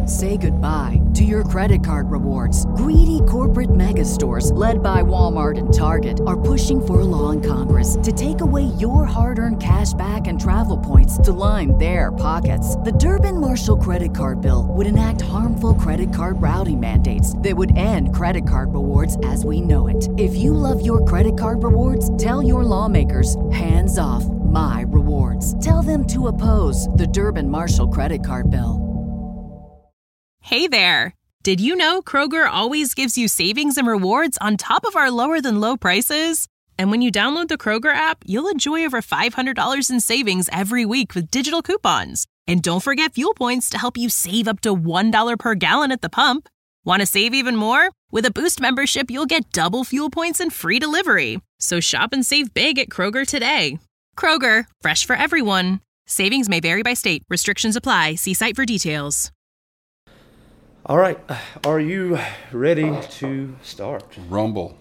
Say goodbye to your credit card rewards. Greedy corporate mega stores, led by Walmart and Target, are pushing for a law in Congress to take away your hard-earned cash back and travel points to line their pockets. The Durbin-Marshall credit card bill would enact harmful credit card routing mandates that would end credit card rewards as we know it. If you love your credit card rewards, tell your lawmakers, hands off my rewards. Tell them to oppose the Durbin-Marshall credit card bill. Hey there! Did you know Kroger always gives you savings and rewards on top of our lower-than-low prices? And when you download the Kroger app, you'll enjoy over $500 in savings every week with digital coupons. And don't forget fuel points to help you save up to $1 per gallon at the pump. Want to save even more? With a Boost membership, you'll get double fuel points and free delivery. So shop and save big at Kroger today. Kroger, fresh for everyone. Savings may vary by state. Restrictions apply. See site for details. All right, are you ready to start? Rumble.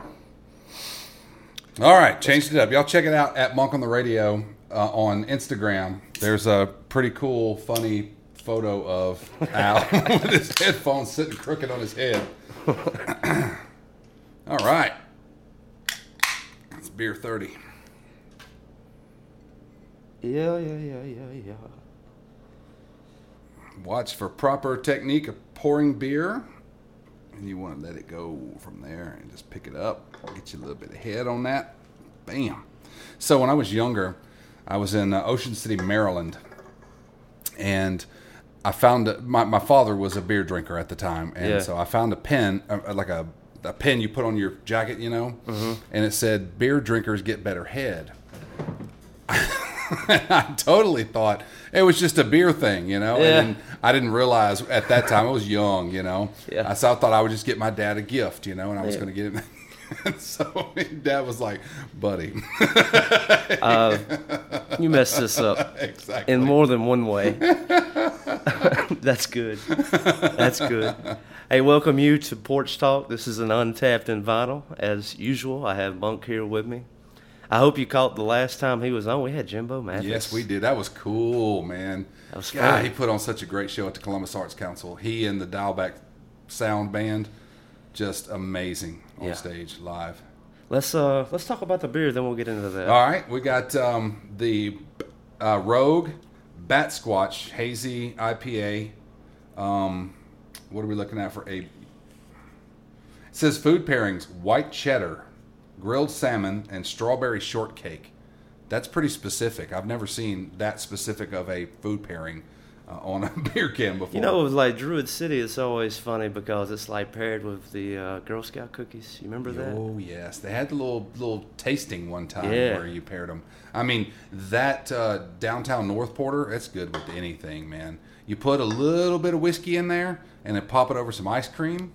All right, changed it up. Y'all check it out at Monk on the Radio on Instagram. There's a pretty cool, funny photo of Al with his headphones sitting crooked on his head. All right. It's beer 30. Yeah. Watch for proper technique of pouring beer. And you want to let it go from there and just pick it up. Get you a little bit of head on that. Bam. So when I was younger, I was in Ocean City, Maryland. And I found my father was a beer drinker at the time. And so I found a pen, like a pen you put on your jacket, you know. Mm-hmm. And it said, beer drinkers get better head. I totally thought it was just a beer thing, you know. Yeah. And I didn't realize at that time I was young, you know. Yeah. I thought I would just get my dad a gift, you know, and I was going to get him. And so Dad was like, "Buddy, you messed this up exactly in more than one way." That's good. That's good. Hey, welcome you to Porch Talk. This is an Untapped and Vinyl. As usual, I have Monk here with me. I hope you caught the last time he was on. We had Jimbo Mathis. Yes, we did. That was cool, man. That was God, fun. he put on such a great show at the Columbus Arts Council. He and the Dialback Sound Band, just amazing on stage live. Let's talk about the beer, then we'll get into that. All right, we got the Rogue Bat Squatch Hazy IPA. What are we looking at for a? It says food pairings: white cheddar, grilled salmon, and strawberry shortcake. That's pretty specific. I've never seen that specific of a food pairing on a beer can before. You know, it was like Druid City. It's always funny because it's like paired with the Girl Scout cookies. You remember that? Oh yes, they had the little tasting one time Yeah. where you paired them. I mean, that downtown North Porter, it's good with anything, man. You put a little bit of whiskey in there and then pop it over some ice cream.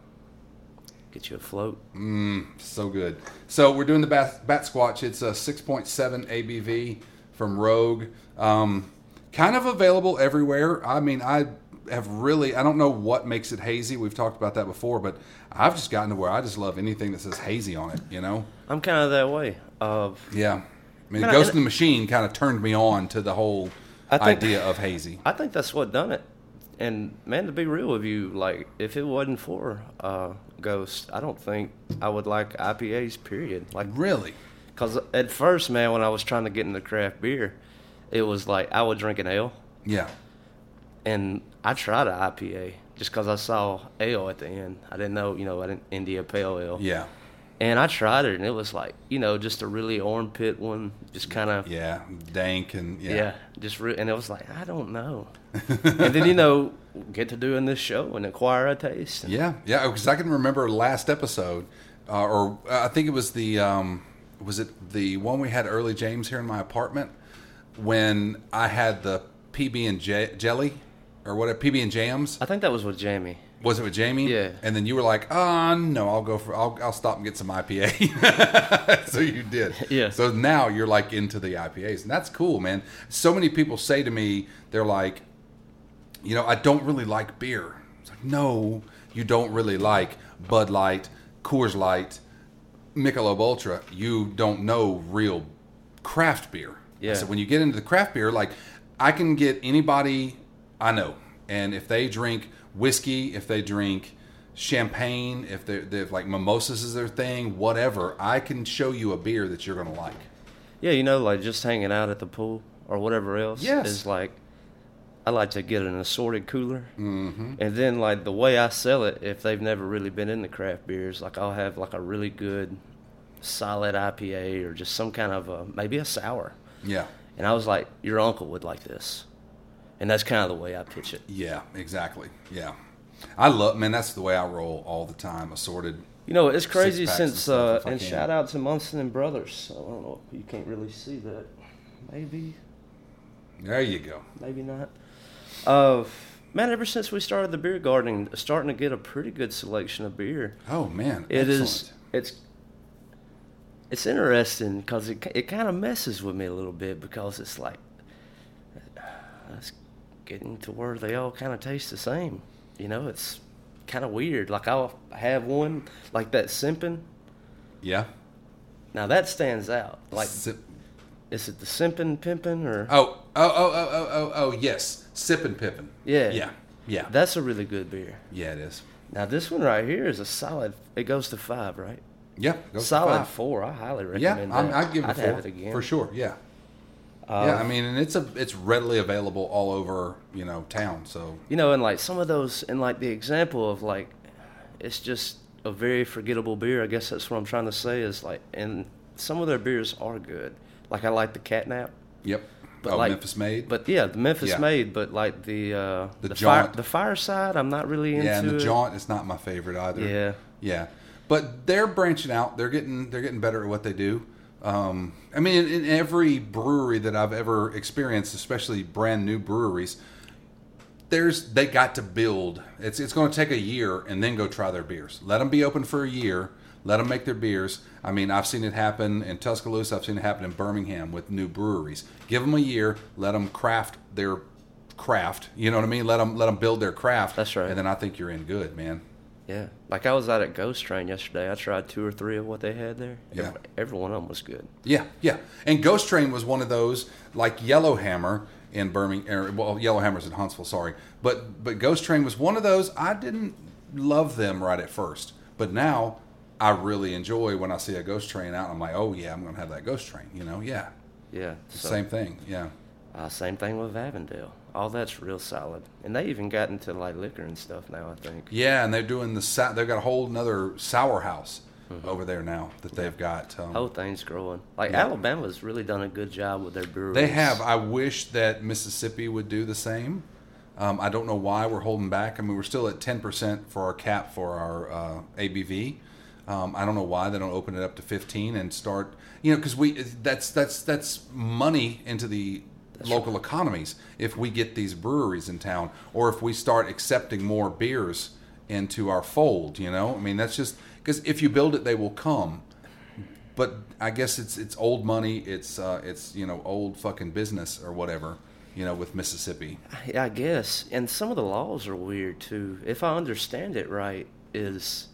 Get you a float. So good. So we're doing the Bat Squatch. It's a 6.7 ABV from Rogue. Kind of available everywhere. I mean, I don't know what makes it hazy. We've talked about that before, but I've just gotten to where I just love anything that says hazy on it, you know? I'm kind of that way. Yeah. I mean, Ghost in the Machine kind of turned me on to the whole idea of hazy. I think that's what done it. And, man, to be real with you, like, if it wasn't for Ghost, I don't think I would like IPAs, period. Like, Really? because at first, man, when I was trying to get into craft beer, it was like I would drink an ale, Yeah. and I tried an IPA just because I saw ale at the end. I didn't know, I didn't India Pale Ale. Yeah. And I tried it, and it was like, just a really armpit one, just kind of. Yeah. Dank and, Yeah, and it was like, I don't know. And then, get to doing this show and acquire a taste. Yeah, because I can remember last episode, or I think it was was it the one we had early James here in my apartment when I had the PB and jelly or whatever, PB and jams. I think that was with Jamie. Was it with Jamie? Yeah. And then you were like, no, I'll stop and get some IPA. So you did. Yeah. So now you're like into the IPAs, and that's cool, man. So many people say to me, they're like, I don't really like beer. It's like, no, you don't really like Bud Light, Coors Light, Michelob Ultra. You don't know real craft beer. Yeah. So when you get into the craft beer, like, I can get anybody I know And if they drink whiskey, if they drink champagne, if they're like mimosas is their thing, whatever, I can show you a beer that you're going to like. Yeah, you know, like just hanging out at the pool or whatever else is like, I like to get an assorted cooler. Mm-hmm. And then, like, the way I sell it, if they've never really been into craft beers, like, I'll have, like, a really good, solid IPA or just some kind of maybe a sour. Yeah. And I was like, your uncle would like this. And that's kind of the way I pitch it. Yeah, exactly. Yeah. I love, man, that's the way I roll all the time, assorted. You know, it's crazy since, and shout out to Munson & Brothers. I don't know, you can't really see that. Maybe. There you go. Maybe not. Man, ever since we started the beer gardening, starting to get a pretty good selection of beer. Oh man, it's interesting because it kind of messes with me a little bit because it's like it's getting to where they all kind of taste the same. You know, it's kind of weird. Like I'll have one like that Simpin. Yeah. Now that stands out. Like, is it the Simpin Pimpin or? Oh, yes. Sippin' Pippin. Yeah. Yeah. That's a really good beer. Yeah, it is. Now this one right here is a solid, it goes to 5, right? Yeah. Solid 4. I highly recommend that. I'd give it a 4. Have it again. For sure, yeah. Yeah, I mean, and it's readily available all over, you know, town, so. You know, and like some of those, and like the example of like, it's just a very forgettable beer. I guess that's what I'm trying to say is like, and some of their beers are good. Like I like the Catnap. Yep. But like, Memphis Made. But yeah, the Memphis Made. But like the Jaunt. the Fireside, I'm not really into. Yeah, and the Jaunt is not my favorite either. Yeah. Yeah, but they're branching out. They're getting better at what they do. I mean, in every brewery that I've ever experienced, especially brand new breweries, they got to build. It's going to take a year and then go try their beers. Let them be open for a year. Let them make their beers. I mean, I've seen it happen in Tuscaloosa. I've seen it happen in Birmingham with new breweries. Give them a year. Let them craft their craft. You know what I mean? Let them build their craft. That's right. And then I think you're in good, man. Yeah. Like I was out at Ghost Train yesterday. I tried 2 or 3 of what they had there. Yeah. Every one of them was good. Yeah. And Ghost Train was one of those, like Yellowhammer in Birmingham. Well, Yellowhammer's in Huntsville, sorry. But Ghost Train was one of those. I didn't love them right at first. But now I really enjoy when I see a Ghost Train out. I'm like, oh, yeah, I'm going to have that Ghost Train, you know? Yeah. Yeah. Same thing, yeah. Same thing with Avondale. All that's real solid. And they even got into like liquor and stuff now, I think. Yeah, and they're doing they've got a whole another sour house over there now that they've got. Whole thing's growing. Like Alabama's really done a good job with their breweries. They have. I wish that Mississippi would do the same. I don't know why we're holding back. I mean, we're still at 10% for our cap for our ABV. I don't know why they don't open it up to 15 and start, you know, because that's money into the local economies if we get these breweries in town, or if we start accepting more beers into our fold, you know. I mean, that's just because if you build it, they will come. But I guess it's old money. It's you know, old fucking business or whatever, you know, with Mississippi. I guess, and some of the laws are weird too. If I understand it right, is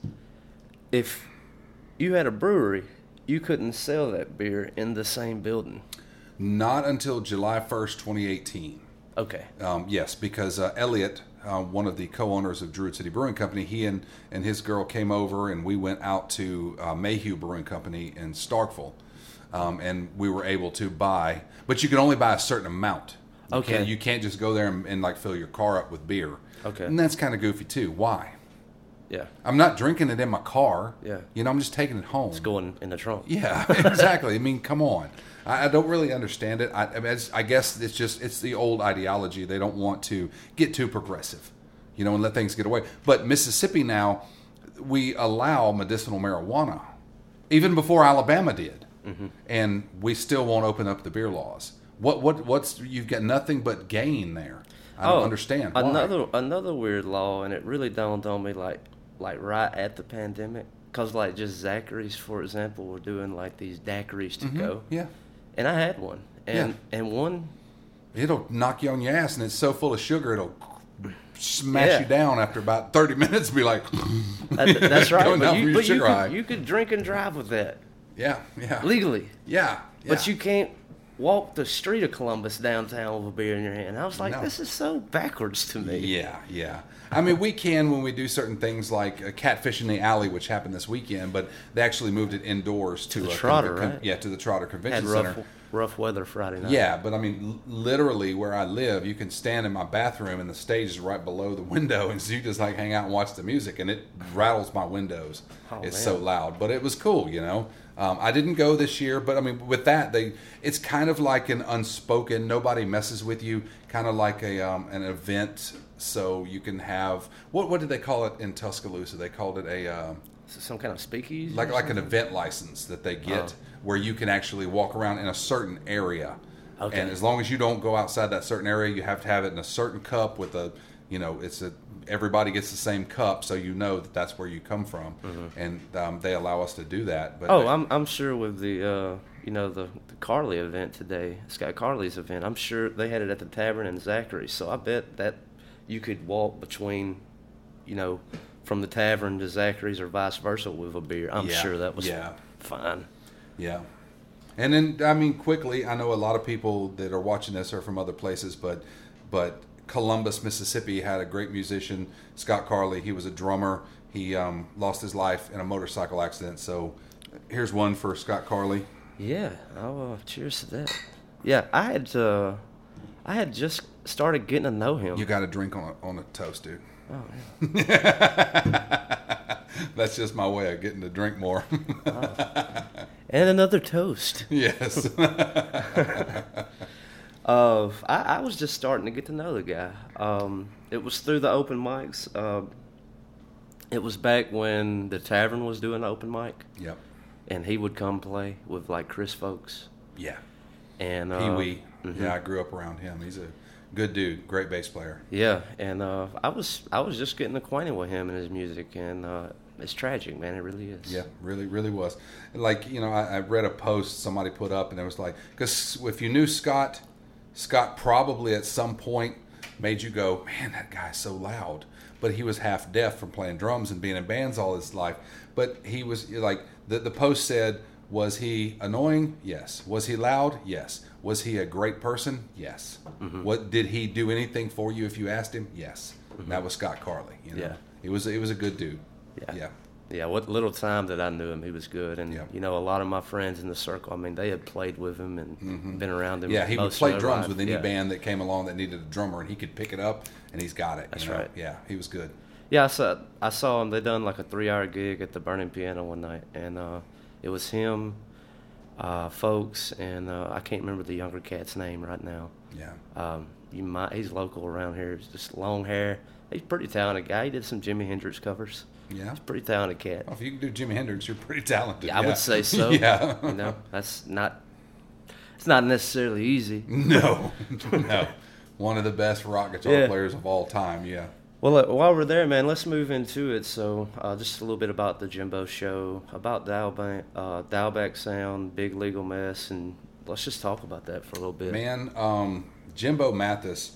if you had a brewery, you couldn't sell that beer in the same building. Not until July 1st, 2018. Okay. Yes, because Elliot, one of the co-owners of Druid City Brewing Company, he and his girl came over, and we went out to Mayhew Brewing Company in Starkville, and we were able to buy, but you can only buy a certain amount. Okay. You can't just go there and like fill your car up with beer. Okay. And that's kind of goofy too. Why? Yeah. I'm not drinking it in my car. Yeah. You know, I'm just taking it home. It's going in the trunk. Yeah, exactly. I mean, come on. I don't really understand it. I guess it's the old ideology. They don't want to get too progressive, you know, and let things get away. But Mississippi now, we allow medicinal marijuana, even before Alabama did, and we still won't open up the beer laws. What's you've got nothing but gain there. I don't understand why. Another weird law, and it really dawned on me like right at the pandemic, because like just Zachary's, for example, were doing like these daiquiris to go. Yeah. And I had one, and one. It'll knock you on your ass, and it's so full of sugar, it'll smash you down after about 30 minutes. Be like, that's right. But you could drink and drive with that. Yeah. Legally. Yeah. But you can't walk the street of Columbus downtown with a beer in your hand. I was like, No. this is so backwards to me. Yeah. I mean, we can when we do certain things like Catfish in the Alley, which happened this weekend, but they actually moved it indoors to the Trotter, right? Yeah, to the Trotter Convention Had Center. rough weather Friday night. Yeah, but I mean, literally where I live, you can stand in my bathroom and the stage is right below the window, and so you just like hang out and watch the music, and it rattles my windows. Oh, It's man. so loud, but it was cool, you know. I didn't go this year, but I mean, with that, it's kind of like an unspoken, nobody messes with you, kind of like an event. So you can have what did they call it in Tuscaloosa? They called it a Some kind of speakeasy? like an event license that they get where you can actually walk around in a certain area. Okay. And as long as you don't go outside that certain area, you have to have it in a certain cup with everybody gets the same cup, so you know that that's where you come from. And they allow us to do that. But I'm sure with the the Carly event today, Scott Carly's event, I'm sure they had it at the Tavern in Zachary. So I bet that you could walk between, from the Tavern to Zachary's or vice versa with a beer. I'm sure that was fine. Yeah. And then, I mean, quickly, I know a lot of people that are watching this are from other places, but Columbus, Mississippi had a great musician, Scott Carly. He was a drummer. He lost his life in a motorcycle accident. So here's one for Scott Carly. Yeah. Cheers to that. Yeah, I had just started getting to know him. You got to drink on a toast, dude. Oh, yeah. That's just my way of getting to drink more. And another toast. Yes. I was just starting to get to know the guy. It was through the open mics. It was back when the Tavern was doing open mic. Yep. And he would come play with like Chris Folks. Yeah. And Pee-wee. Yeah, I grew up around him. He's a good dude, great bass player. Yeah, and I was just getting acquainted with him and his music, and it's tragic, man. It really is. Yeah, really, really was. Like, I read a post somebody put up, and it was like, because if you knew Scott probably at some point made you go, man, that guy's so loud. But he was half deaf from playing drums and being in bands all his life. But he was like, the post said, was he annoying? Yes. Was he loud? Yes. Was he a great person? Yes. Mm-hmm. What did he do anything for you if you asked him? Yes. Mm-hmm. That was Scott Carly. Yeah. He was a good dude. Yeah. Yeah, what little time that I knew him, he was good. And, a lot of my friends in the circle, I mean, they had played with him and been around him. Yeah, he would play drums with any yeah. band that came along that needed a drummer, and he could pick it up, and he's got it. That's right. Yeah, he was good. Yeah, I saw him. They done like a 3-hour gig at the Burning Piano one night, and it was him, folks, and I can't remember the younger cat's name right now. Yeah. He's local around here. He's just long hair. He's a pretty talented guy. He did some Jimi Hendrix covers. Yeah. He's a pretty talented cat. Well, if you can do Jimi Hendrix, you're pretty talented. Yeah, I would say so. Yeah. It's not necessarily easy. No. One of the best rock guitar players of all time, yeah. Well, while we're there, man, let's move into it. So, just a little bit about the Jimbo Show, about Dialback Sound, Big Legal Mess, and let's just talk about that for a little bit. Man, Jimbo Mathis,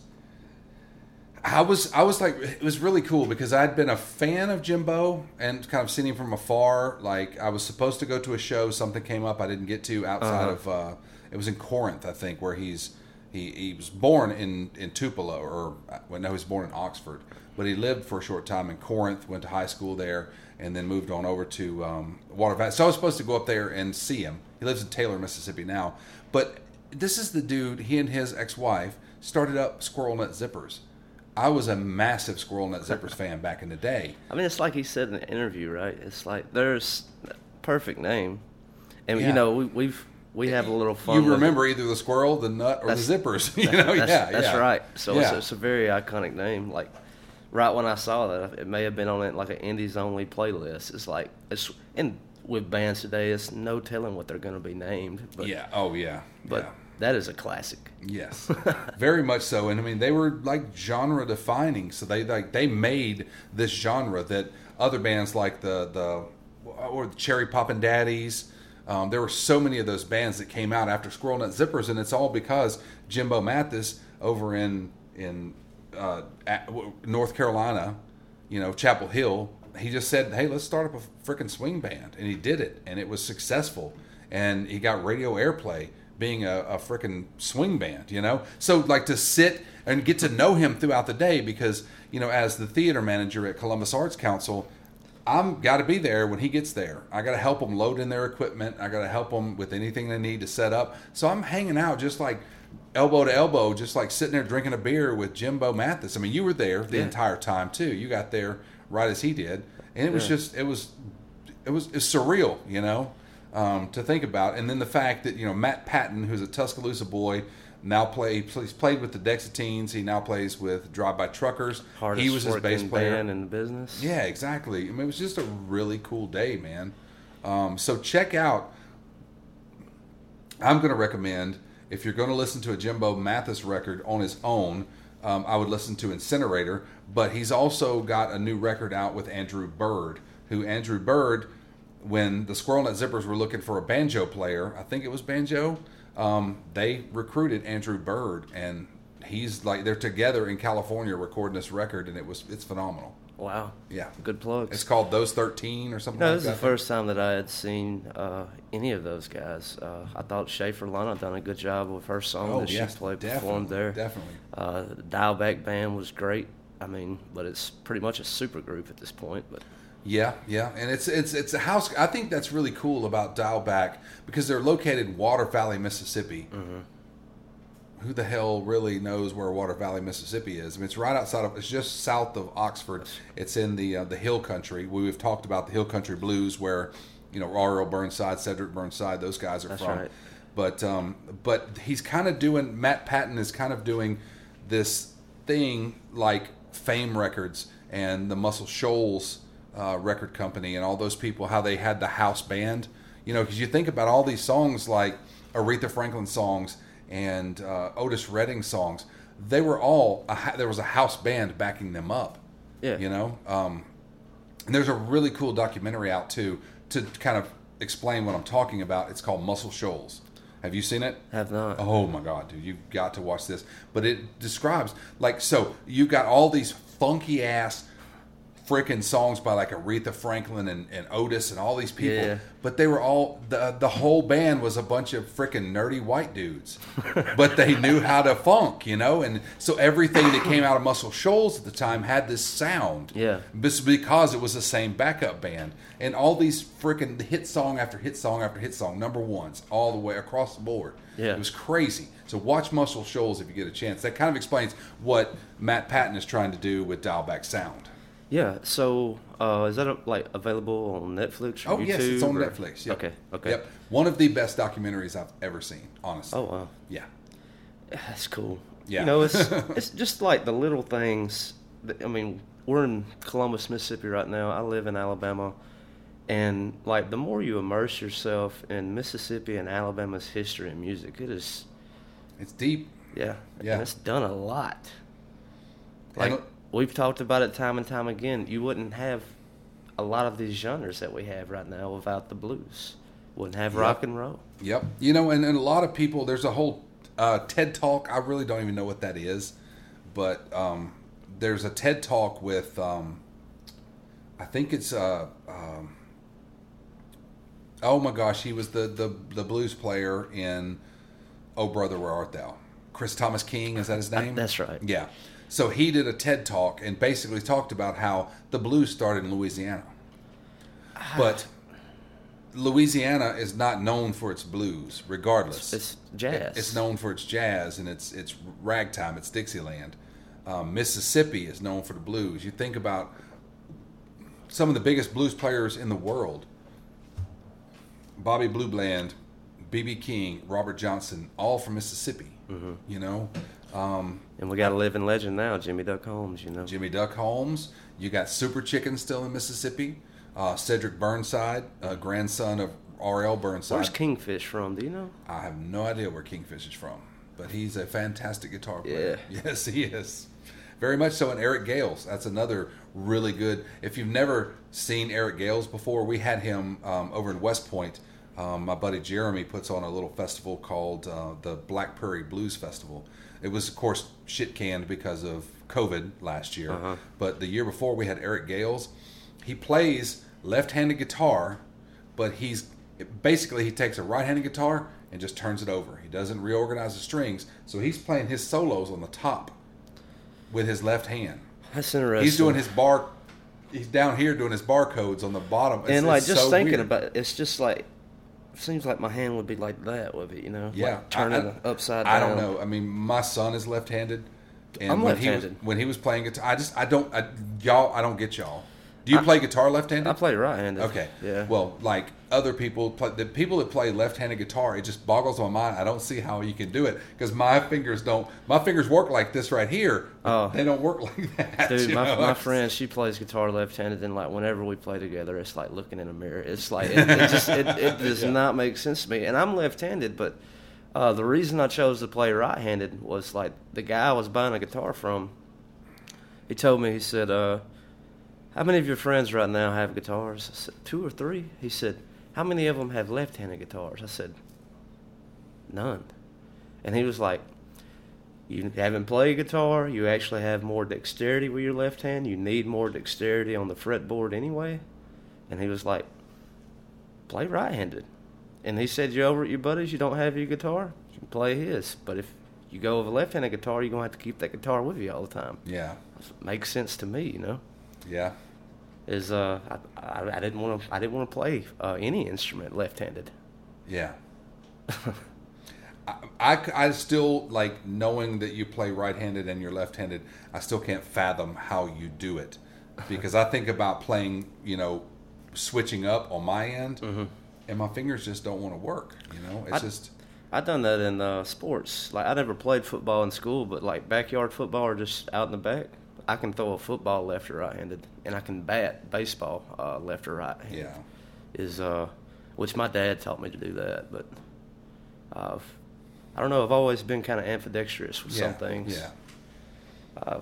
I was like, it was really cool because I'd been a fan of Jimbo and kind of seen him from afar. Like, I was supposed to go to a show, something came up I didn't get to outside of, it was in Corinth, I think, where he was born in Tupelo, he was born in Oxford, but he lived for a short time in Corinth, went to high school there, and then moved on over to Water Valley. So I was supposed to go up there and see him. He lives in Taylor, Mississippi now. But this is the dude, he and his ex-wife started up Squirrel Nut Zippers. I was a massive Squirrel Nut Zippers fan back in the day. I mean, it's like he said in the interview, right? It's like, there's a perfect name. And, we have a little fun. You remember either the squirrel, the nut, or the zippers. That's right. So it's a very iconic name. Like, right when I saw that, it may have been on like an Indies only playlist. It's like, and with bands today, it's no telling what they're going to be named. But, But that is a classic. Yes, very much so. And I mean, they were like genre defining. So they made this genre that other bands like the Cherry Poppin' Daddies. There were so many of those bands that came out after Squirrel Nut Zippers, and it's all because Jimbo Mathis over in North Carolina, Chapel Hill, he just said, hey, let's start up a freaking swing band. And he did it, and it was successful. And he got radio airplay being a freaking swing band, you know? So, like, to sit and get to know him throughout the day because, you know, as the theater manager at Columbus Arts Council, I'm got to be there when he gets there. I got to help them load in their equipment. I got to help them with anything they need to set up. So I'm hanging out just like elbow to elbow, just like sitting there drinking a beer with Jimbo Mathis. I mean, you were there the entire time too. You got there right as he did, and it was just it was surreal, you know, to think about. And then the fact that, you know, Matt Patton, who's a Tuscaloosa boy, now he's played with the Dexatines. He now plays with Drive By Truckers. Hardest he was his bass player band in the business. Yeah, exactly. I mean, it was just a really cool day, man. So check out. I'm going to recommend, if you're going to listen to a Jimbo Mathis record on his own, I would listen to Incinerator. But he's also got a new record out with Andrew Bird, Andrew Bird, when the Squirrel Nut Zippers were looking for a banjo player, I think it was banjo, they recruited Andrew Bird, and he's like, they're together in California recording this record, and it's phenomenal. Wow. Yeah. Good plugs. It's called Those 13 or something No, like this that. is the first time that I had seen any of those guys. I thought Schaefer Lana done a good job with her song that she performed there. Definitely. The Dialback Band was great. I mean, but it's pretty much a super group at this point. But Yeah, and it's a house. I think that's really cool about Dialback because they're located in Water Valley, Mississippi. Mm-hmm. Who the hell really knows where Water Valley, Mississippi is? I mean, it's right outside of. It's just south of Oxford. It's in the Hill Country. We've talked about the Hill Country Blues, where, you know, R.L. Burnside, Cedric Burnside, those guys are That's from. right. But he's kind of doing. Matt Patton is kind of doing this thing like Fame Records and the Muscle Shoals record company and all those people, how they had the house band, you know, because you think about all these songs like Aretha Franklin songs and Otis Redding songs, they were all there was a house band backing them up. Yeah. You know, and there's a really cool documentary out too to kind of explain what I'm talking about. It's called Muscle Shoals. Have you seen it? have not. Oh my God, dude, you've got to watch this. But it describes, like, so you've got all these funky ass freaking songs by like Aretha Franklin and Otis and all these people. Yeah. But they were all, the whole band was a bunch of freaking nerdy white dudes. But they knew how to funk, you know? And so everything that came out of Muscle Shoals at the time had this sound. Yeah. Because it was the same backup band. And all these freaking hit song after hit song after hit song, number ones, all the way across the board. Yeah. It was crazy. So watch Muscle Shoals if you get a chance. That kind of explains what Matt Patton is trying to do with Dialback Sound. Yeah. So is that like available on Netflix or YouTube? Yes, it's on or? Netflix. Yep. Okay. Yep. One of the best documentaries I've ever seen, honestly. Oh wow. Yeah. That's cool. Yeah. You know, it's just like the little things. I mean, we're in Columbus, Mississippi right now. I live in Alabama. And, like, the more you immerse yourself in Mississippi and Alabama's history and music, it's deep. Yeah. Yeah. And it's done a lot. Like, we've talked about it time and time again. You wouldn't have a lot of these genres that we have right now without the blues. Wouldn't have rock and roll. Yep. You know, and a lot of people, there's a whole TED Talk. I really don't even know what that is. But there's a TED Talk with, I think it's, oh my gosh, he was the blues player in Oh Brother, Where Art Thou? Chris Thomas King, is that his name? That's right. Yeah. So he did a TED Talk and basically talked about how the blues started in Louisiana. But Louisiana is not known for its blues, regardless. It's jazz. It's known for its jazz and it's ragtime, it's Dixieland. Mississippi is known for the blues. You think about some of the biggest blues players in the world. Bobby Blue Bland, B.B. King, Robert Johnson, all from Mississippi, you know. And we got a living legend now, Jimmy Duck Holmes, you know. Jimmy Duck Holmes. You got Super Chicken still in Mississippi. Cedric Burnside, grandson of R.L. Burnside. Where's Kingfish from? Do you know? I have no idea where Kingfish is from, but he's a fantastic guitar player. Yeah. Yes, he is. Very much so. And Eric Gales, that's another really good. If you've never seen Eric Gales before, we had him over in West Point. My buddy Jeremy puts on a little festival called the Black Prairie Blues Festival. It was, of course, shit canned because of COVID last year. But the year before, we had Eric Gales. He plays left-handed guitar, but he takes a right-handed guitar and just turns it over. He doesn't reorganize the strings, so he's playing his solos on the top with his left hand. That's interesting. He's doing his bar. He's down here doing his barcodes on the bottom. And like just so thinking weird. about it, it's just like seems like my hand would be like that with it, you know? Yeah, like turning it upside down. I don't know. I mean, my son is left-handed. And I'm when left-handed. When he was playing guitar, I don't get y'all. Do you play guitar left-handed? I play right-handed. Okay. Yeah. Well, like other people, the people that play left-handed guitar, it just boggles my mind. I don't see how you can do it because my fingers work like this right here. But they don't work like that. Dude, my friend, she plays guitar left-handed, and like whenever we play together, it's like looking in a mirror. It's like it does not make sense to me. And I'm left-handed, but the reason I chose to play right-handed was like the guy I was buying a guitar from. He told me, he said, how many of your friends right now have guitars? I said, 2 or 3. He said, how many of them have left-handed guitars? I said, none. And he was like, you haven't played guitar. You actually have more dexterity with your left hand. You need more dexterity on the fretboard anyway. And he was like, play right-handed. And he said, you're over at your buddies, you don't have your guitar, you can play his. But if you go with a left-handed guitar, you're going to have to keep that guitar with you all the time. Yeah. Makes sense to me, you know? Yeah. I didn't want to play any instrument left-handed. Yeah. I still, like, knowing that you play right-handed and you're left-handed, I still can't fathom how you do it. Because I think about playing, you know, switching up on my end, and my fingers just don't want to work, you know? I've done that in sports. Like, I never played football in school, but, like, backyard football or just out in the back, I can throw a football left or right-handed, and I can bat baseball left or right-handed. Yeah. Which my dad taught me to do that, but I don't know. I've always been kind of ambidextrous with some things. Yeah.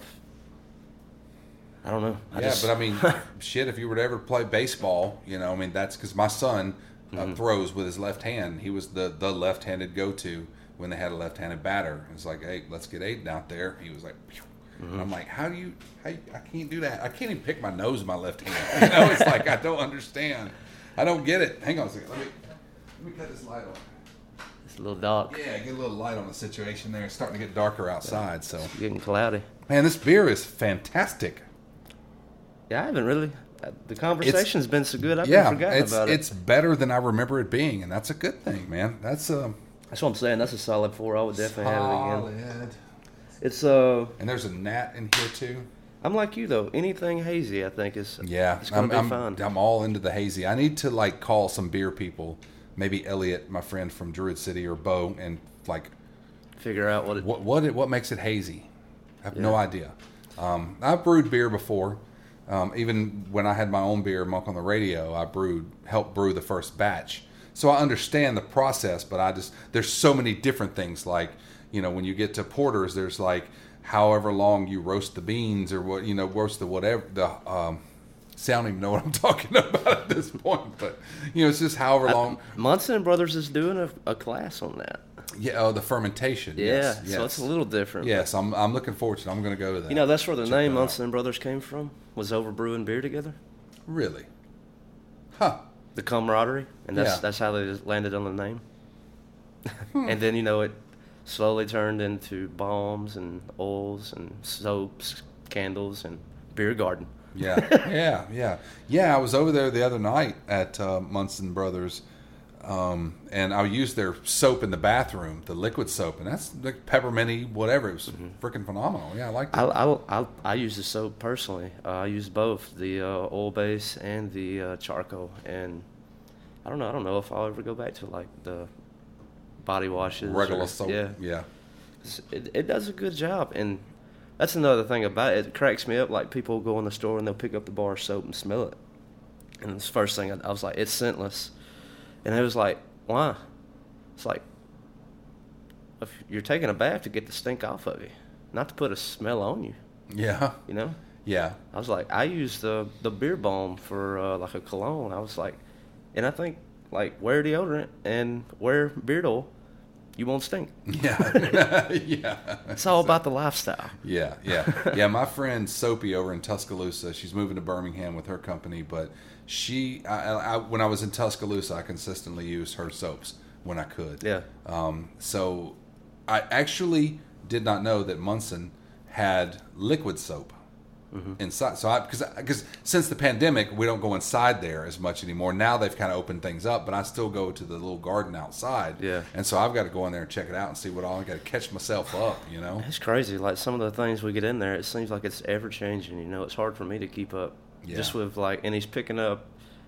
I don't know. But I mean, shit, if you were to ever play baseball, you know, I mean, that's because my son throws with his left hand. He was the left-handed go-to when they had a left-handed batter. It's like, hey, let's get Aiden out there. He was like, phew. I'm like, I can't do that. I can't even pick my nose with my left hand. You know, it's like, I don't understand. I don't get it. Hang on a second. Let me cut this light on. It's a little dark. Yeah, get a little light on the situation there. It's starting to get darker outside, so. It's getting cloudy. Man, this beer is fantastic. Yeah, I haven't really. The conversation's been so good, I've forgotten about it. It's better than I remember it being, and that's a good thing, man. That's what I'm saying. That's a solid 4. I would definitely have it again. It's and there's a gnat in here too. I'm like you though. Anything hazy, I think is it's gonna be fun. I'm all into the hazy. I need to like call some beer people, maybe Elliot, my friend from Druid City, or Bo, and like figure out what makes it hazy. I have no idea. I've brewed beer before. Even when I had my own beer, Monk on the Radio, I helped brew the first batch. So I understand the process, but there's so many different things. Like, you know, when you get to porters, there's like however long you roast the beans or what, you know, roast the whatever. I don't even know what I'm talking about at this point, but you know, it's just however long. Munson Brothers is doing a class on that. Yeah, the fermentation. Yeah, yes. So it's a little different. Yes, I'm looking forward to it. I'm going to go to that. You know, that's where the name Munson Brothers came from, was over brewing beer together. Really? Huh. The camaraderie, and that's how they landed on the name. And then, you know, it slowly turned into balms and oils and soaps, candles, and beer garden. Yeah. I was over there the other night at Munson Brothers, and I used their soap in the bathroom, the liquid soap, and that's like pepperminty, whatever. It was freaking phenomenal. Yeah, I liked it. I use the soap personally. I use both the oil base and the charcoal, and I don't know if I'll ever go back to like the body washes. Regular soap. Yeah. It does a good job, and that's another thing about it. It cracks me up. Like, people go in the store and they'll pick up the bar of soap and smell it, and this first thing I was like, it's scentless, and it was like, why? It's like, if you're taking a bath to get the stink off of you, not to put a smell on you. Yeah. You know. Yeah. I was like, I use the beer balm for like a cologne. I was like, and I think, like, wear deodorant and wear beard oil, you won't stink. Yeah. Yeah. It's all about the lifestyle. Yeah. Yeah, my friend Soapy over in Tuscaloosa, she's moving to Birmingham with her company, but when I was in Tuscaloosa, I consistently used her soaps. when I could. Yeah. So I actually did not know that Munson had liquid soap inside. So because since the pandemic, we don't go inside there as much anymore. Now they've kind of opened things up, but I still go to the little garden outside. Yeah. And so I've got to go in there and check it out and see what all I got to catch myself up, It's crazy. Like some of the things we get in there, it seems like it's ever changing. It's hard for me to keep up. Yeah. Just with and he's picking up.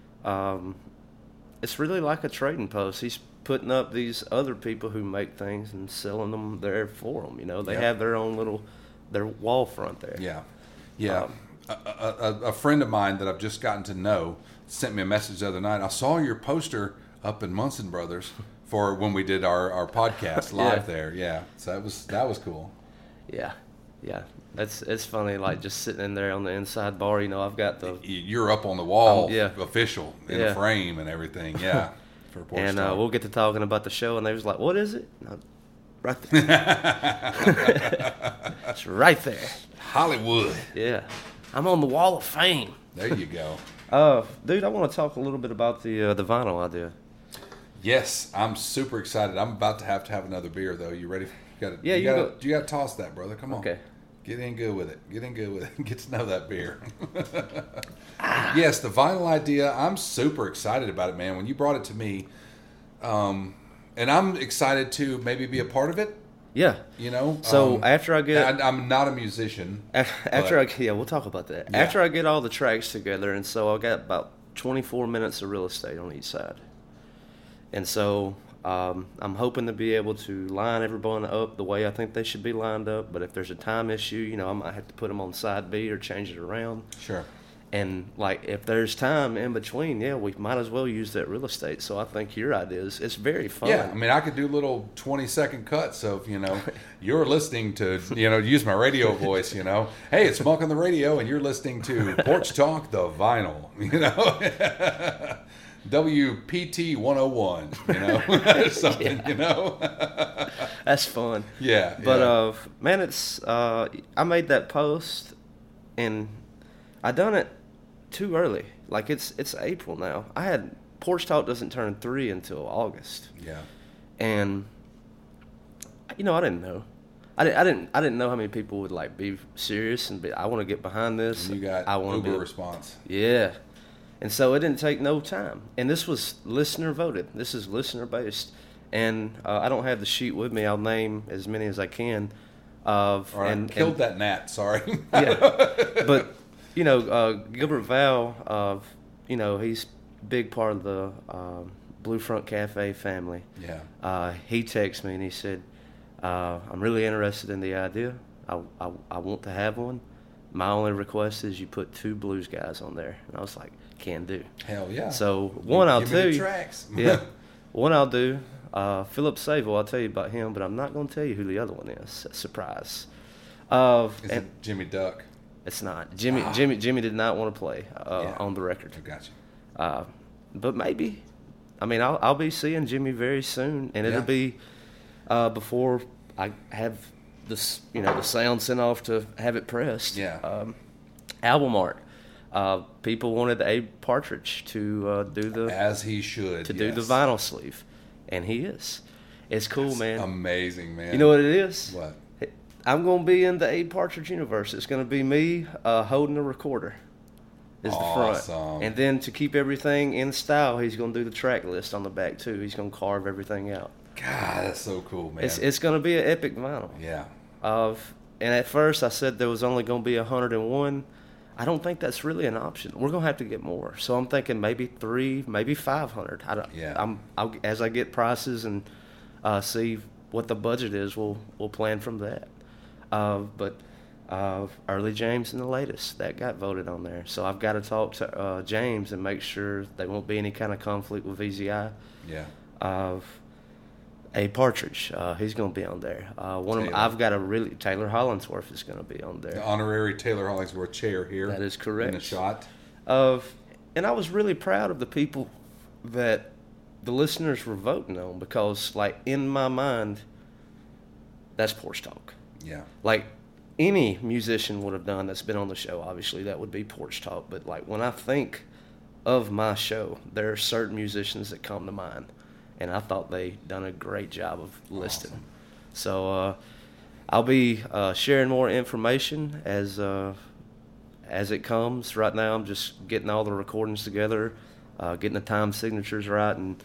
It's really like a trading post. He's putting up these other people who make things and selling them there for them. They have their own their wall front there. Yeah. Yeah. A friend of mine that I've just gotten to know sent me a message the other night. I saw your poster up in Munson Brothers for when we did our podcast live there. Yeah. So that was cool. Yeah. Yeah. It's funny, like just sitting in there on the inside bar. I've got You're up on the wall, yeah. official in the frame and everything. Yeah. For Porch and Talk. we'll get to talking about the show, and they was like, "What is it?" Right there. It's right there. Hollywood. Yeah. I'm on the Wall of Fame. There you go. Dude, I want to talk a little bit about the vinyl idea. Yes, I'm super excited. I'm about to have another beer, though. You ready? You got to toss that, brother. Come on. Okay. Get in good with it. Get to know that beer. Yes, the vinyl idea. I'm super excited about it, man. When you brought it to me, and I'm excited to maybe be a part of it. Yeah. So after I get... I'm not a musician. We'll talk about that. Yeah. After I get all the tracks together, and so I got about 24 minutes of real estate on each side. And so I'm hoping to be able to line everyone up the way I think they should be lined up. But if there's a time issue, I might have to put them on side B or change it around. Sure. And, if there's time in between, we might as well use that real estate. So I think your idea it's very fun. Yeah, I mean, I could do little 20-second cuts of, you're listening to, use my radio voice, hey, it's Monk on the radio, and you're listening to Porch Talk, the vinyl, WPT 101, something, That's fun. Yeah. But, man, it's, I made that post, and I done it too early. It's April now. Porch Talk doesn't turn 3 until August. Yeah. And I didn't know. I didn't know how many people would be serious and I want to get behind this. And you got Uber response. Yeah. And so it didn't take no time. And this was listener voted. This is listener based. And I don't have the sheet with me. I'll name as many as I can. Killed that gnat. Sorry. Yeah. But Gilbert Val, he's a big part of the Blue Front Cafe family. Yeah. He texted me and he said, I'm really interested in the idea. I want to have one. My only request is you put 2 blues guys on there. And I was like, can do. Hell yeah. So one I'll tell you. Tracks. Yeah. One I'll do. Philip Sable, I'll tell you about him, but I'm not going to tell you who the other one is. Surprise. Is it Jimmy Duck? It's not. Jimmy did not want to play on the record. I got you. But maybe. I mean, I'll be seeing Jimmy very soon, and it'll be before I have this, the sound sent off to have it pressed. Yeah. Album art. People wanted Abe Partridge to do the as he should do the vinyl sleeve, and he is. It's cool, That's man. Amazing, man. You know what it is? What? I'm going to be in the Abe Partridge universe. It's going to be me holding a recorder is the front. And then to keep everything in style, he's going to do the track list on the back, too. He's going to carve everything out. God, that's so cool, man. It's going to be an epic vinyl. Yeah. And at first I said there was only going to be 101. I don't think that's really an option. We're going to have to get more. So I'm thinking maybe 3, maybe 500. As I get prices and see what the budget is, we'll plan from that. But Early James and the latest, that got voted on there. So I've got to talk to James and make sure there won't be any kind of conflict with VZI. Yeah. A Partridge, he's going to be on there. I've got Taylor Hollingsworth is going to be on there. The honorary Taylor Hollingsworth chair here. That is correct. In the shot. And I was really proud of the people that the listeners were voting on because, in my mind, that's Porch Talk. Yeah. Any musician would have done that's been on the show, obviously, that would be Porch Talk. But, when I think of my show, there are certain musicians that come to mind. and I thought they done a great job of listing. Awesome. So I'll be sharing more information as it comes. Right now, I'm just getting all the recordings together, getting the time signatures right, and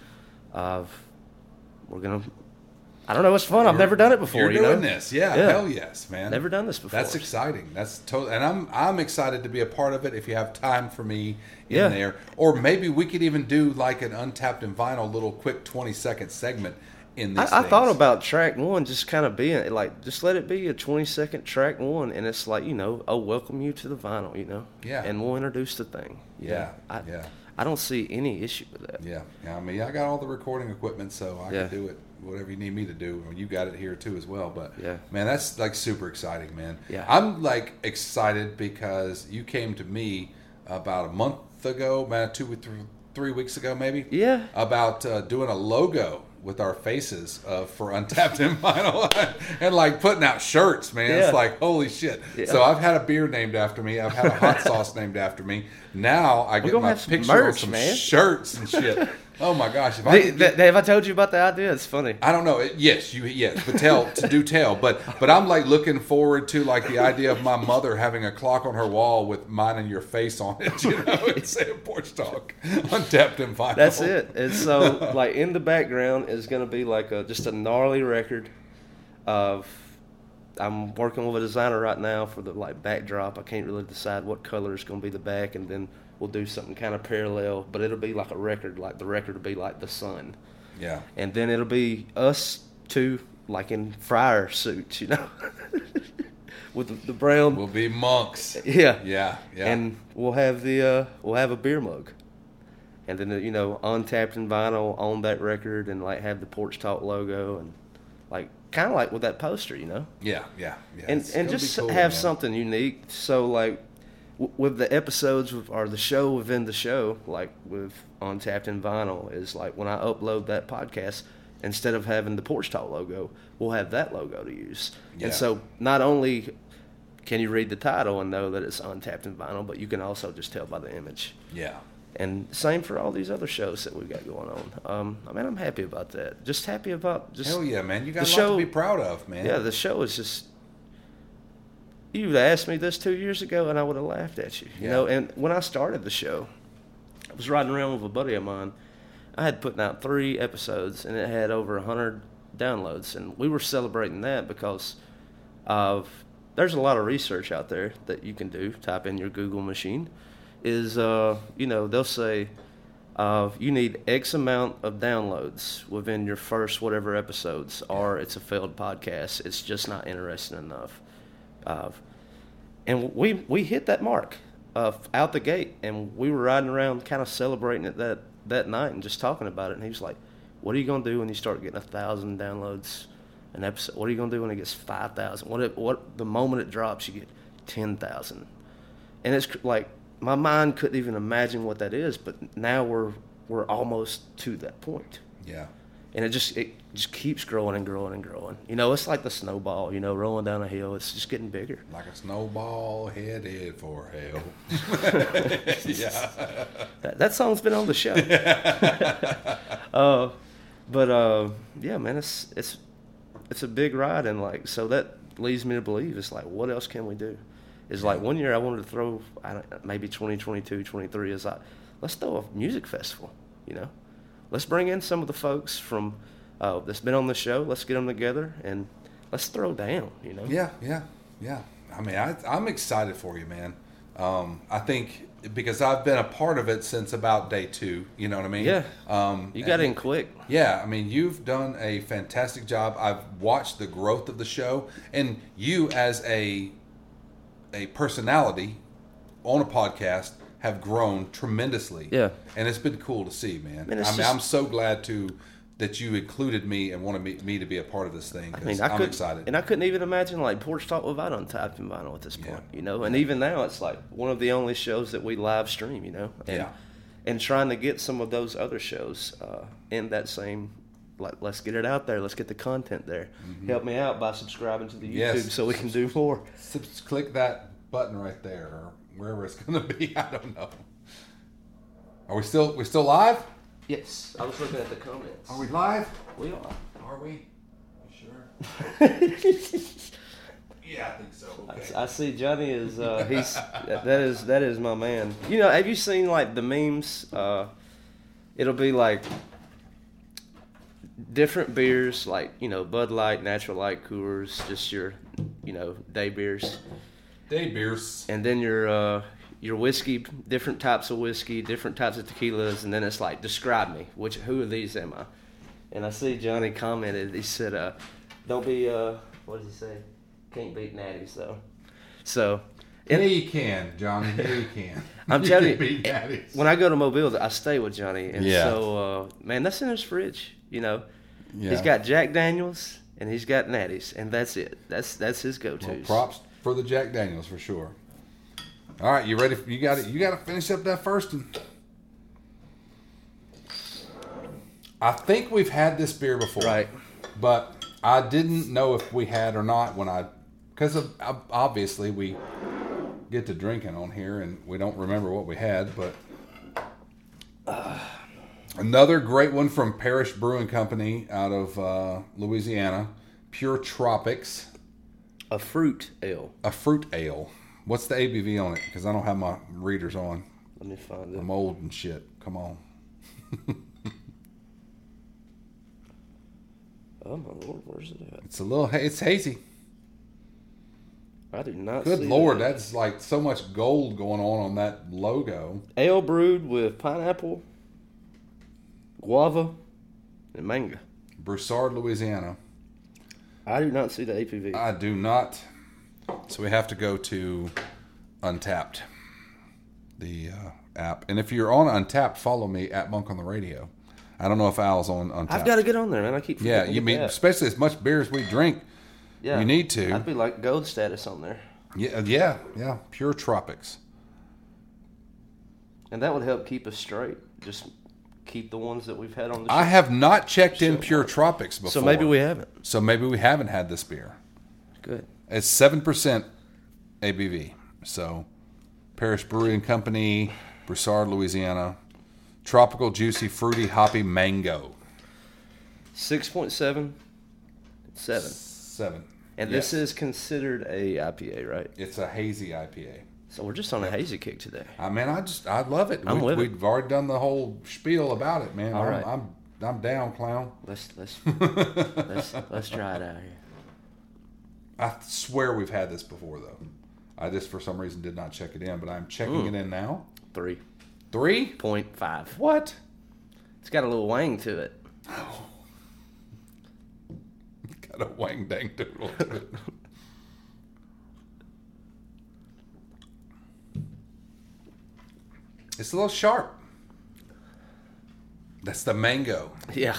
we're gonna. I don't know. It's fun. I've never done it before. You're doing this, yeah. Hell yes, man. Never done this before. That's exciting. That's totally, and I'm excited to be a part of it. If you have time for me in there, or maybe we could even do like an Untapped and Vinyl little quick 20-second segment in this. I thought about track one just kind of being like, just let it be a 20-second track one, and it's like, welcome you to the vinyl, Yeah. And we'll introduce the thing. Yeah. I don't see any issue with that. Yeah. I mean, I got all the recording equipment, so I can do it. Whatever you need me to do. You got it here too as well. But man, that's like super exciting, man. Yeah. I'm like excited because you came to me about a month ago, man, 2 or 3 weeks ago maybe. Yeah. About doing a logo with our faces for Untapped and Vinyl and like putting out shirts, man. Yeah. It's like, holy shit. Yeah. So I've had a beer named after me. I've had a hot sauce named after me. Now I get my picture on some shirts and shit. Oh my gosh! Have I told you about the idea? It's funny. I don't know. Yes, but tell. But I'm like looking forward to like the idea of my mother having a clock on her wall with mine and your face on it. It's saying Porch Talk, Untapped and Vinyl. That's it. And so like in the background is going to be like just a gnarly record of. I'm working with a designer right now for the like backdrop. I can't really decide what color is going to be the back, and then we'll do something kind of parallel, but it'll be like a record. Like the record will be like the sun. Yeah. And then it'll be us two, like in friar suits, with the brown. We'll be monks. Yeah. Yeah. And we'll have a beer mug, and then Untapped and Vinyl on that record, and like have the Porch Talk logo, and like kind of like with that poster, Yeah. And just cool, have something unique. So like. With the episodes or the show within the show, like with Untapped and Vinyl, is like when I upload that podcast, instead of having the Porch Talk logo, we'll have that logo to use. Yeah. And so not only can you read the title and know that it's Untapped and Vinyl, but you can also just tell by the image. Yeah. And same for all these other shows that we've got going on. I'm happy about that. Just happy about just. Hell yeah, man! You got a lot to be proud of, man. Yeah, the show is just. You would have asked me this 2 years ago, and I would have laughed at you. You know, and when I started the show, I was riding around with a buddy of mine. I had put out 3 episodes, and it had over 100 downloads. And we were celebrating that because there's a lot of research out there that you can do. Type in your Google machine. They'll say you need X amount of downloads within your first whatever episodes, or it's a failed podcast. It's just not interesting enough. And we hit that mark out the gate, and we were riding around kind of celebrating it that night and just talking about it. And he was like, what are you going to do when you start getting 1,000 downloads an episode? What are you going to do when it gets 5,000? What the moment it drops, you get 10,000? And it's like my mind couldn't even imagine what that is, but now we're almost to that point. Yeah. And it just keeps growing and growing and growing. It's like the snowball, rolling down a hill. It's just getting bigger. Like a snowball headed for hell. Yeah. That song's been on the show. Yeah, man, it's a big ride, and like so that leads me to believe it's like, what else can we do? It's like one year I wanted to throw, maybe 2022, 23 is like, let's throw a music festival, Let's bring in some of the folks from that's been on the show. Let's get them together and let's throw down. Yeah. I mean, I'm excited for you, man. I think because I've been a part of it since about day 2. You know what I mean? Yeah. You got in quick. Yeah. I mean, you've done a fantastic job. I've watched the growth of the show, and you as a personality on a podcast have grown tremendously. Yeah. And it's been cool to see, man. I'm so glad that you included me and wanted me to be a part of this thing. I'm excited. And I couldn't even imagine like Porch Talk without Untapped and Vinyl at this point, And even now it's like one of the only shows that we live stream, And trying to get some of those other shows in that same, like, let's get it out there. Let's get the content there. Mm-hmm. Help me out by subscribing to the YouTube so we can do more. Click that button right there, or wherever it's going to be. I don't know. Are we still live? Yes, I was looking at the comments. Are we live? We are. Are we? You sure? Yeah, I think so. Okay. I see Johnny is that is my man. You know, have you seen like the memes? It'll be like different beers, like, you know, Bud Light, Natural Light, Coors, just your, you know, day beers, Day beers. and then your whiskey, different types of whiskey, different types of tequilas, and then it's like, describe me. Who of these am I? And I see Johnny commented. He said, "Don't be what did he say? Can't beat natties though." So. Yeah, you can, Johnny. Yeah, you can. I'm telling can you, beat daddies. when I go to Mobile, I stay with Johnny, and Yeah. so man, that's in his fridge. You know, Yeah. he's got Jack Daniels and he's got Natties, and that's it. That's his Well, go-tos. props for the Jack Daniels for sure. All right, you ready? You got it. You got to finish up that first one. I think we've had this beer before, Right. But I didn't know if we had or not because obviously we get to drinking on here and we don't remember what we had. But another great one from Parish Brewing Company out of Louisiana, Pure Tropics, A fruit ale. a fruit ale. What's the ABV on it? Because I don't have my readers on. Let me find it. I'm old and shit. Come on. Oh my Lord, where's it at? It's it's hazy. I do not. Good see Lord, that. that's like so much gold going on that logo. Ale brewed with pineapple, guava, and mango. Broussard, Louisiana. I do not see the APV. I do not. So we have to go to Untapped, the app. And if you're on Untapped, follow me at Monk on the Radio. I don't know if Al's on Untapped. I've got to get on there, man. I keep Yeah, forgetting you to mean get that. especially as much beer as we drink. Yeah, you need to. I'd be like gold status on there. Yeah. Pure Tropics. And that would help keep us straight. Just keep the ones that we've had on the show. I have not checked in Pure Tropics before. So maybe we haven't. So maybe we haven't had this beer. Good. It's 7% ABV. So Parish Brewing Company, Broussard, Louisiana. Tropical, juicy, fruity, hoppy mango. 6.7. 7. 7. And Yes. this is considered a IPA, right? It's a hazy IPA. So we're just on a hazy kick today. I mean, I love it. I'm with it. We've already done the whole spiel about it, man. All right. I'm down, clown. Let's try it out here. I swear we've had this before, though. I just, for some reason, did not check it in, but I'm checking it in now. 3.5. 3? What? It's got a little wang to it. Got a wang dang doodle to it. It's a little sharp. That's the mango. Yeah.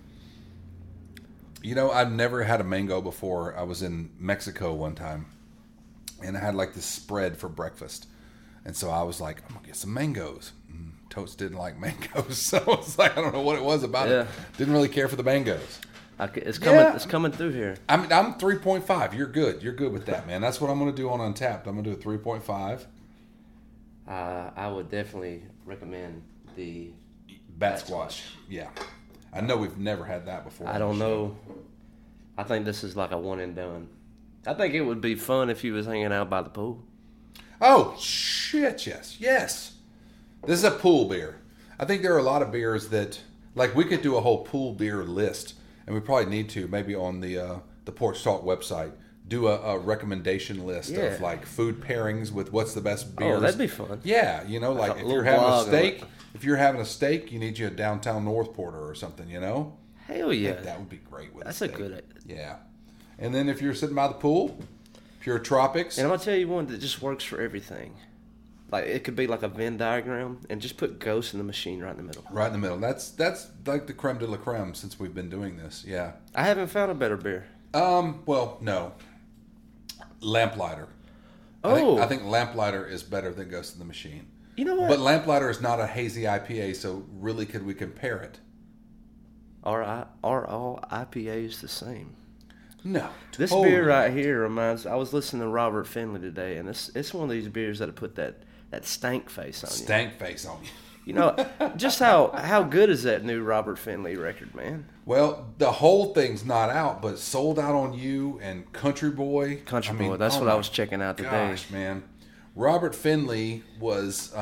You know, I've never had a mango before. I was in Mexico one time, and I had like this spread for breakfast. And so I was like, I'm going to get some mangoes. Totes didn't like mangoes, so I was like, I don't know what it was about it. Didn't really care for the mangoes. It's coming through here. I'm 3.5. You're good. You're good with that, man. That's what I'm going to do on Untapped. I'm going to do a 3.5. I would definitely recommend the Bat Squash. Yeah. I know we've never had that before. I don't know. I think this is like a one and done. I think it would be fun if you was hanging out by the pool. Oh, shit, yes. Yes. This is a pool beer. I think there are a lot of beers that, like, we could do a whole pool beer list, and we probably need to, maybe on the Porch Talk website, do a recommendation list of, like, food pairings with what's the best beers. Oh, that'd be fun. Yeah, you know, like, if you're having a steak, you need you a downtown North Porter or something, you know? Hell yeah. That would be great with That's a a steak. good. Yeah. And then if you're sitting by the pool, Pure Tropics. And I'm gonna tell you one that just works for everything. Like it could be like a Venn diagram, and just put Ghost in the Machine right in the middle. Right in the middle. That's like the creme de la creme since we've been doing this. Yeah. I haven't found a better beer. Well, no. Lamplighter. I think Lamplighter is better than Ghost in the Machine. You know what? But Lamplighter is not a hazy IPA, so really could we compare it? Are all IPAs the same? No. This totally. beer right here reminds. I was listening to Robert Finley today, and it's one of these beers that put that stank face on you. Stank face on you. You know, just how good is that new Robert Finley record, man? Well, the whole thing's not out, but Sold Out on You and Country Boy. Country Boy, that's what I was checking out today. Gosh, man. Robert Finley was,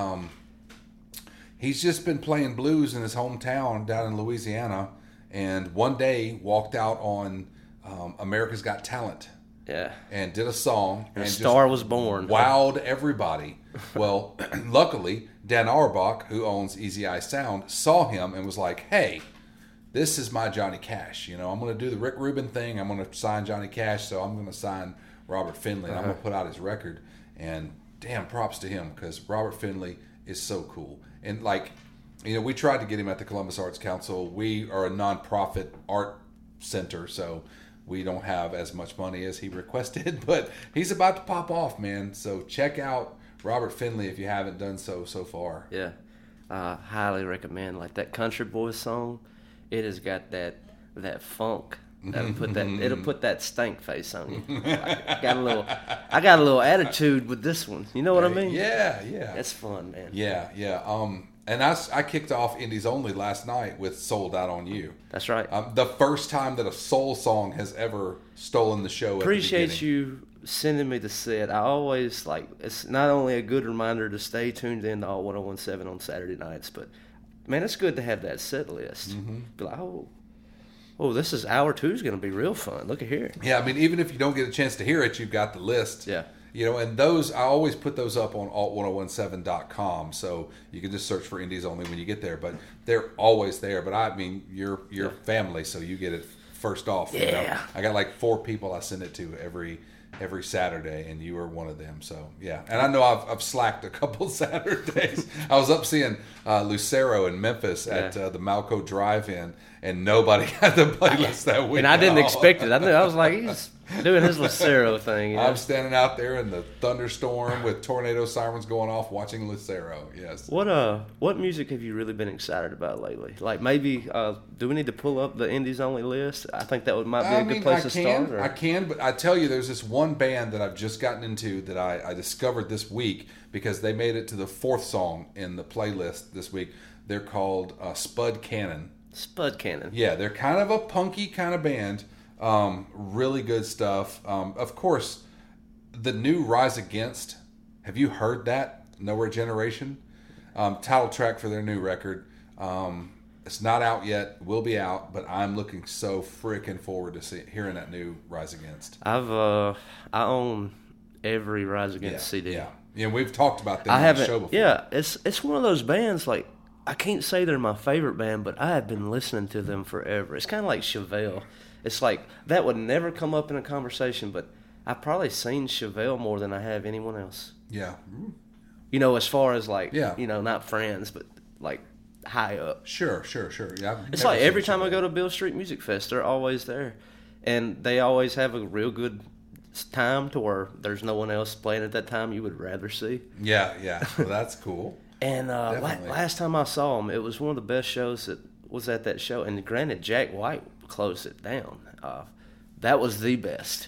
he's just been playing blues in his hometown down in Louisiana, and one day walked out on America's Got Talent. Yeah. And did a song. And a star was born. Wowed everybody. Well, luckily, Dan Auerbach, who owns Easy Eye Sound, saw him and was like, hey, this is my Johnny Cash. You know, I'm going to do the Rick Rubin thing. I'm going to sign Johnny Cash, so I'm going to sign Robert Finley. And I'm going to put out his record. And damn, props to him, because Robert Finley is so cool. And, like, you know, we tried to get him at the Columbus Arts Council. We are a nonprofit art center, so we don't have as much money as he requested, but he's about to pop off, man. So check out Robert Finley if you haven't done so far. Yeah, highly recommend. Like that Country Boy song, it has got that funk. It'll put that stank face on you. I got a little attitude with this one. You know what I mean? Yeah. It's fun, man. Yeah. And I kicked off Indies Only last night with Sold Out on You. That's right. The first time that a soul song has ever stolen the show. Appreciate you sending me the set. I always it's not only a good reminder to stay tuned in to All 1017 on Saturday nights, but man, it's good to have that set list. Be like, oh, this is hour 2 is going to be real fun. Look at here. Yeah, I mean, even if you don't get a chance to hear it, you've got the list. Yeah. You know, and those, I always put those up on alt1017.com, so you can just search for Indies Only when you get there, but they're always there. But I mean, you're family, so you get it first off. Yeah. You know? I got like 4 people I send it to every Saturday, and you are one of them. So yeah, and I know I've slacked a couple Saturdays. I was up seeing Lucero in Memphis at the Malco Drive-In, and nobody had the playlist that week. And I didn't expect it. I was like, he's doing his Lucero thing. You know? I'm standing out there in the thunderstorm with tornado sirens going off, watching Lucero. Yes. What music have you really been excited about lately? Like maybe, do we need to pull up the Indies Only list? I think that might be a good place to start. I can, but I tell you, there's this one band that I've just gotten into that I discovered this week because they made it to the 4th song in the playlist this week. They're called Spud Cannon. Spud Cannon. Yeah, they're kind of a punky kind of band. Really good stuff. Of course, the new Rise Against. Have you heard that? Nowhere Generation. Title track for their new record. It's not out yet. Will be out, but I'm looking so freaking forward to hearing that new Rise Against. I own every Rise Against CD. Yeah, we've talked about them on the show before. Yeah, it's one of those bands, like, I can't say they're my favorite band, but I have been listening to them forever. It's kind of like Chevelle. It's like, that would never come up in a conversation, but I've probably seen Chevelle more than I have anyone else. Yeah. You know, as far as like, you know, not friends, but like high up. Sure. Yeah, it's like every time I go to Beale Street Music Fest, they're always there. And they always have a real good time to where there's no one else playing at that time you would rather see. Yeah. Well, that's cool. And last time I saw them, it was one of the best shows that was at that show. And granted, Jack White closed it down. That was the best.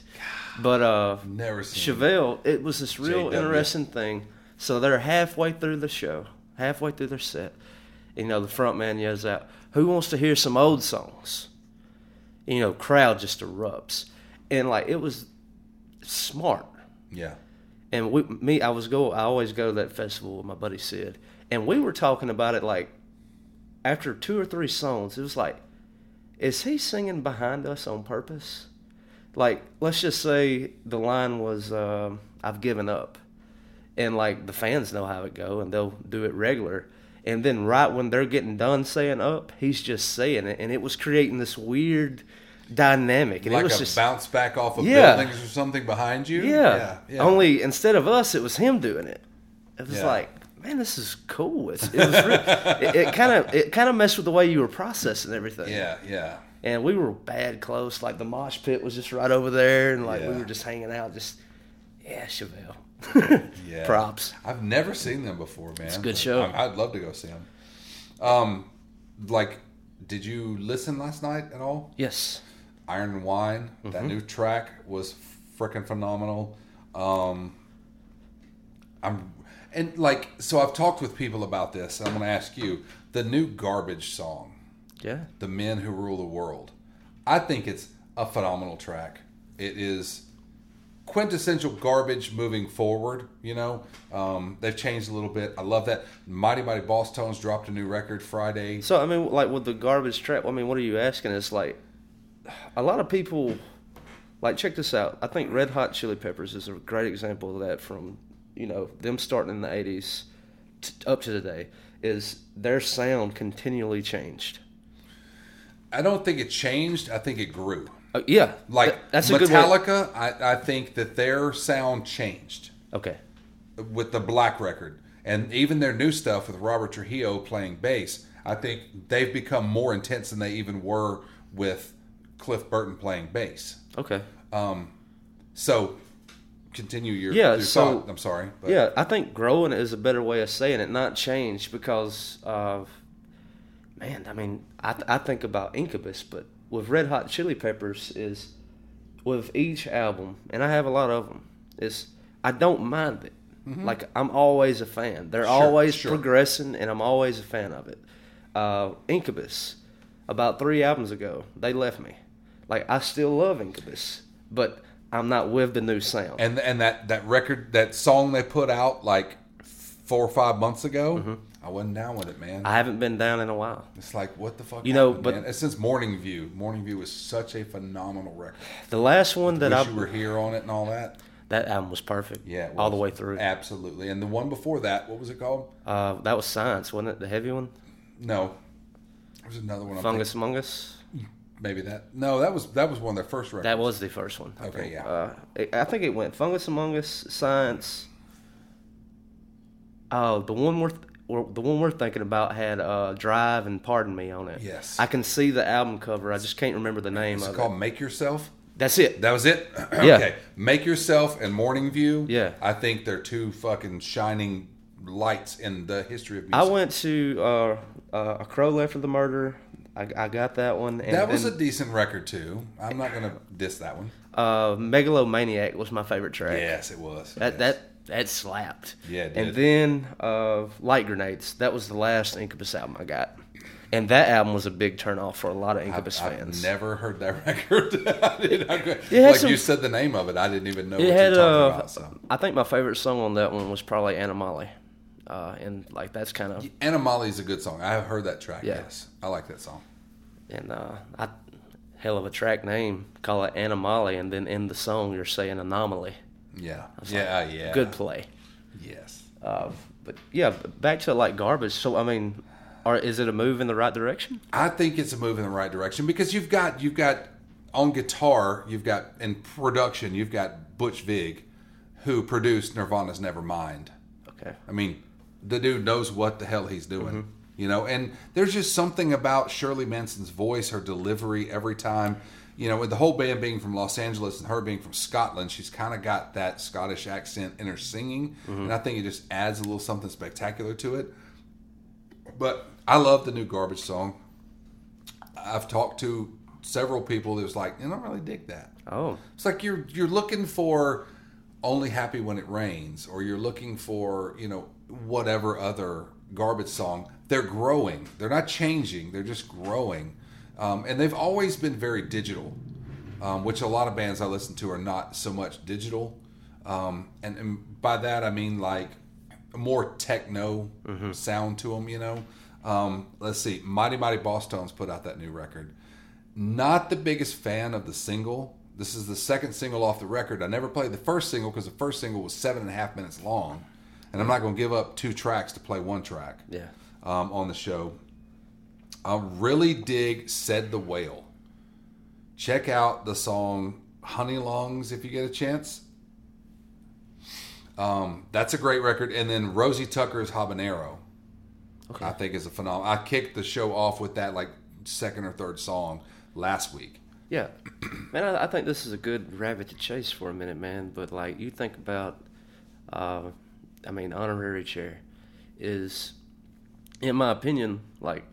But never seen Chevelle, it was this real JW. interesting thing. So they're halfway through the show, halfway through their set. You know, the front man yells out, "Who wants to hear some old songs?" You know, crowd just erupts. And like, it was smart. Yeah. And I always go to that festival with my buddy Sid. And we were talking about it, like, after 2 or 3 songs, it was like, is he singing behind us on purpose? Like, let's just say the line was, I've given up. And, like, the fans know how it go, and they'll do it regular. And then right when they're getting done saying up, he's just saying it. And it was creating this weird dynamic. And like it was a just bounce back off of buildings or something behind you? Yeah. Yeah. Only instead of us, it was him doing it. It was like, man, this is cool. It kind of messed with the way you were processing everything. Yeah. And we were bad close. Like, the mosh pit was just right over there, and like we were just hanging out. Chevelle. Yeah. Props. I've never seen them before, man. It's a good show. I'd love to go see them. Like, did you listen last night at all? Yes. Iron and Wine, that new track was freaking phenomenal. And like, so I've talked with people about this, and I'm going to ask you, the new Garbage song, Yeah. The Men Who Rule the World. I think it's a phenomenal track. It is quintessential Garbage moving forward, you know. They've changed a little bit. I love that. Mighty Mighty Boss Tones dropped a new record Friday. So, I mean, like with the Garbage track, I mean, what are you asking? It's like a lot of people, like, check this out. I think Red Hot Chili Peppers is a great example of that from, you know, them starting in the 80s up to today, is their sound continually changed. I don't think it changed. I think it grew. Yeah. Like that's a good way. Metallica, I think that their sound changed Okay. with the Black record. And even their new stuff with Robert Trujillo playing bass, I think they've become more intense than they even were with Cliff Burton playing bass. Okay. So, continue your so thought. I'm sorry. But yeah, I think growing is a better way of saying it, not change, because of, man, I mean, I think about Incubus, but with Red Hot Chili Peppers is, with each album, and I have a lot of them, is I don't mind it. Like, I'm always a fan. They're always progressing, and I'm always a fan of it. Incubus, about 3 albums ago, they left me. Like, I still love Incubus, but I'm not with the new sound. And that record, that song they put out like 4 or 5 months ago, I wasn't down with it, man. I haven't been down in a while. It's like, what the fuck? You know, happened, but man? It's since Morning View. Morning View was such a phenomenal record. The last one that Wish You Were Here on it and all that. That album was perfect. Yeah, it all the was. way through. Absolutely. And the one before that, what was it called? That was Science, wasn't it? The heavy one. No, there's another one. Fungus Among Us. Maybe that. No, that was one of their first records. That was the first one. I Okay, think. yeah. I think it went Fungus Among Us, Science. Oh, the one we're thinking about had Drive and Pardon Me on it. Yes. I can see the album cover. I just can't remember the name It's of called it. Make Yourself. That's it. That was it? Yeah. Okay. Make Yourself and Morning View. Yeah. I think they're two fucking shining lights in the history of music. I went to A Crow Left of the Murder. I got that one. And that was a then, decent record, too. I'm not going to diss that one. Megalomaniac was my favorite track. Yes, it was. That slapped. Yeah, it And did. then Light Grenades. That was the last Incubus album I got. And that album was a big turnoff for a lot of Incubus fans. I've never heard that record. You said the name of it. I didn't even know what It you're had, talking about. So. I think my favorite song on that one was probably Animale. And like that's kind of... Animale is a good song. I have heard that track, Yeah. yes. I like that song. And hell of a track name. Call it Animale, and then in the song you're saying Anomaly. Yeah. Yeah. Good play. Yes. But yeah, back to like Garbage. So I mean, is it a move in the right direction? I think it's a move in the right direction because you've got on guitar, you've got in production, you've got Butch Vig, who produced Nirvana's Nevermind. Okay. I mean, the dude knows what the hell he's doing, you know. And there's just something about Shirley Manson's voice, her delivery every time. You know, with the whole band being from Los Angeles and her being from Scotland, she's kind of got that Scottish accent in her singing, and I think it just adds a little something spectacular to it. But I love the new Garbage song. I've talked to several people that was like, I don't really dig that. Oh. It's like you're looking for Only Happy When It Rains, or you're looking for, you know, whatever other Garbage song. They're growing. They're not changing. They're just growing. And they've always been very digital, which a lot of bands I listen to are not so much digital. And by that, I mean like a more techno sound to them, you know. Let's see. Mighty Mighty Boss Tones put out that new record. Not the biggest fan of the single. This is the second single off the record. I never played the first single because the first single was 7.5 minutes long. And I'm not going to give up 2 tracks to play 1 track on the show. I really dig Said the Whale. Check out the song Honey Lungs if you get a chance. That's a great record. And then Rosie Tucker's Habanero, I think is a phenomenal. I kicked the show off with that like second or third song last week. Yeah. Man, I think this is a good rabbit to chase for a minute, man. But like you think about, Honorary Chair is, in my opinion, like,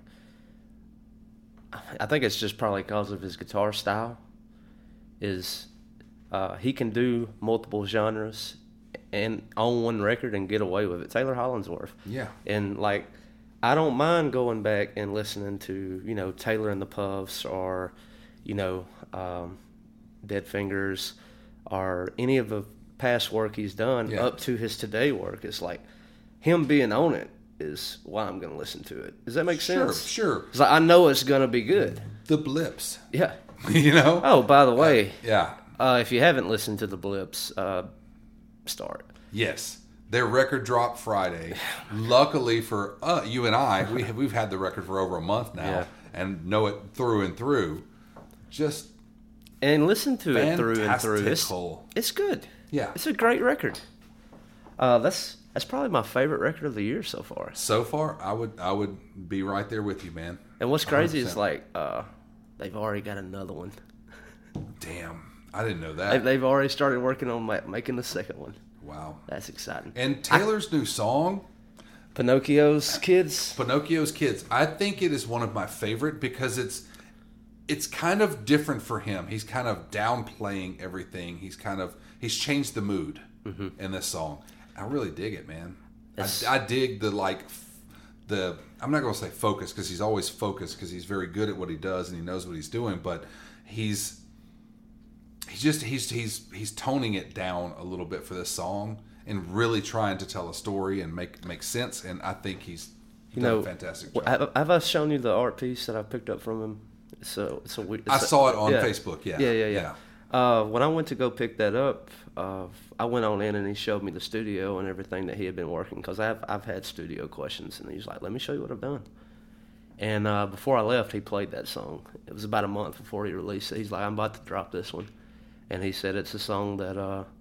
I think it's just probably because of his guitar style. Is he can do multiple genres and on one record and get away with it. Taylor Hollingsworth. Yeah. And like, I don't mind going back and listening to, you know, Taylor and the Puffs or, you know, Dead Fingers or any of the past work he's done up to his today work. It's like him being on it is why I'm going to listen to it. Does that make sense? Sure. It's like I know it's going to be good. The Blips. Yeah. You know? Oh, by the way. Yeah. If you haven't listened to the Blips, start. Yes. Their record dropped Friday. Luckily for you and I, we've had the record for over a month now and know it through and through. And listen to it through and through. It's good. Yeah. It's a great record. That's probably my favorite record of the year so far. So far, I would be right there with you, man. And what's crazy 100%. Is like they've already got another one. Damn, I didn't know that. They've already started working on making the second one. Wow, that's exciting. And Taylor's new song, Pinocchio's Kids. I think it is one of my favorite because it's kind of different for him. He's kind of downplaying everything. He's changed the mood in this song. I really dig it, man. I dig the I'm not going to say focus because he's always focused because he's very good at what he does and he knows what he's doing, but he's toning it down a little bit for this song and really trying to tell a story and make sense. And I think he's done a fantastic job. Have I shown you the art piece that I picked up from him? I saw it on Facebook. Yeah. When I went to go pick that up, I went on in and he showed me the studio and everything that he had been working because I've had studio questions and he's like, "Let me show you what I've done." And before I left, he played that song. It was about a month before he released it. He's like, "I'm about to drop this one," and he said it's a song that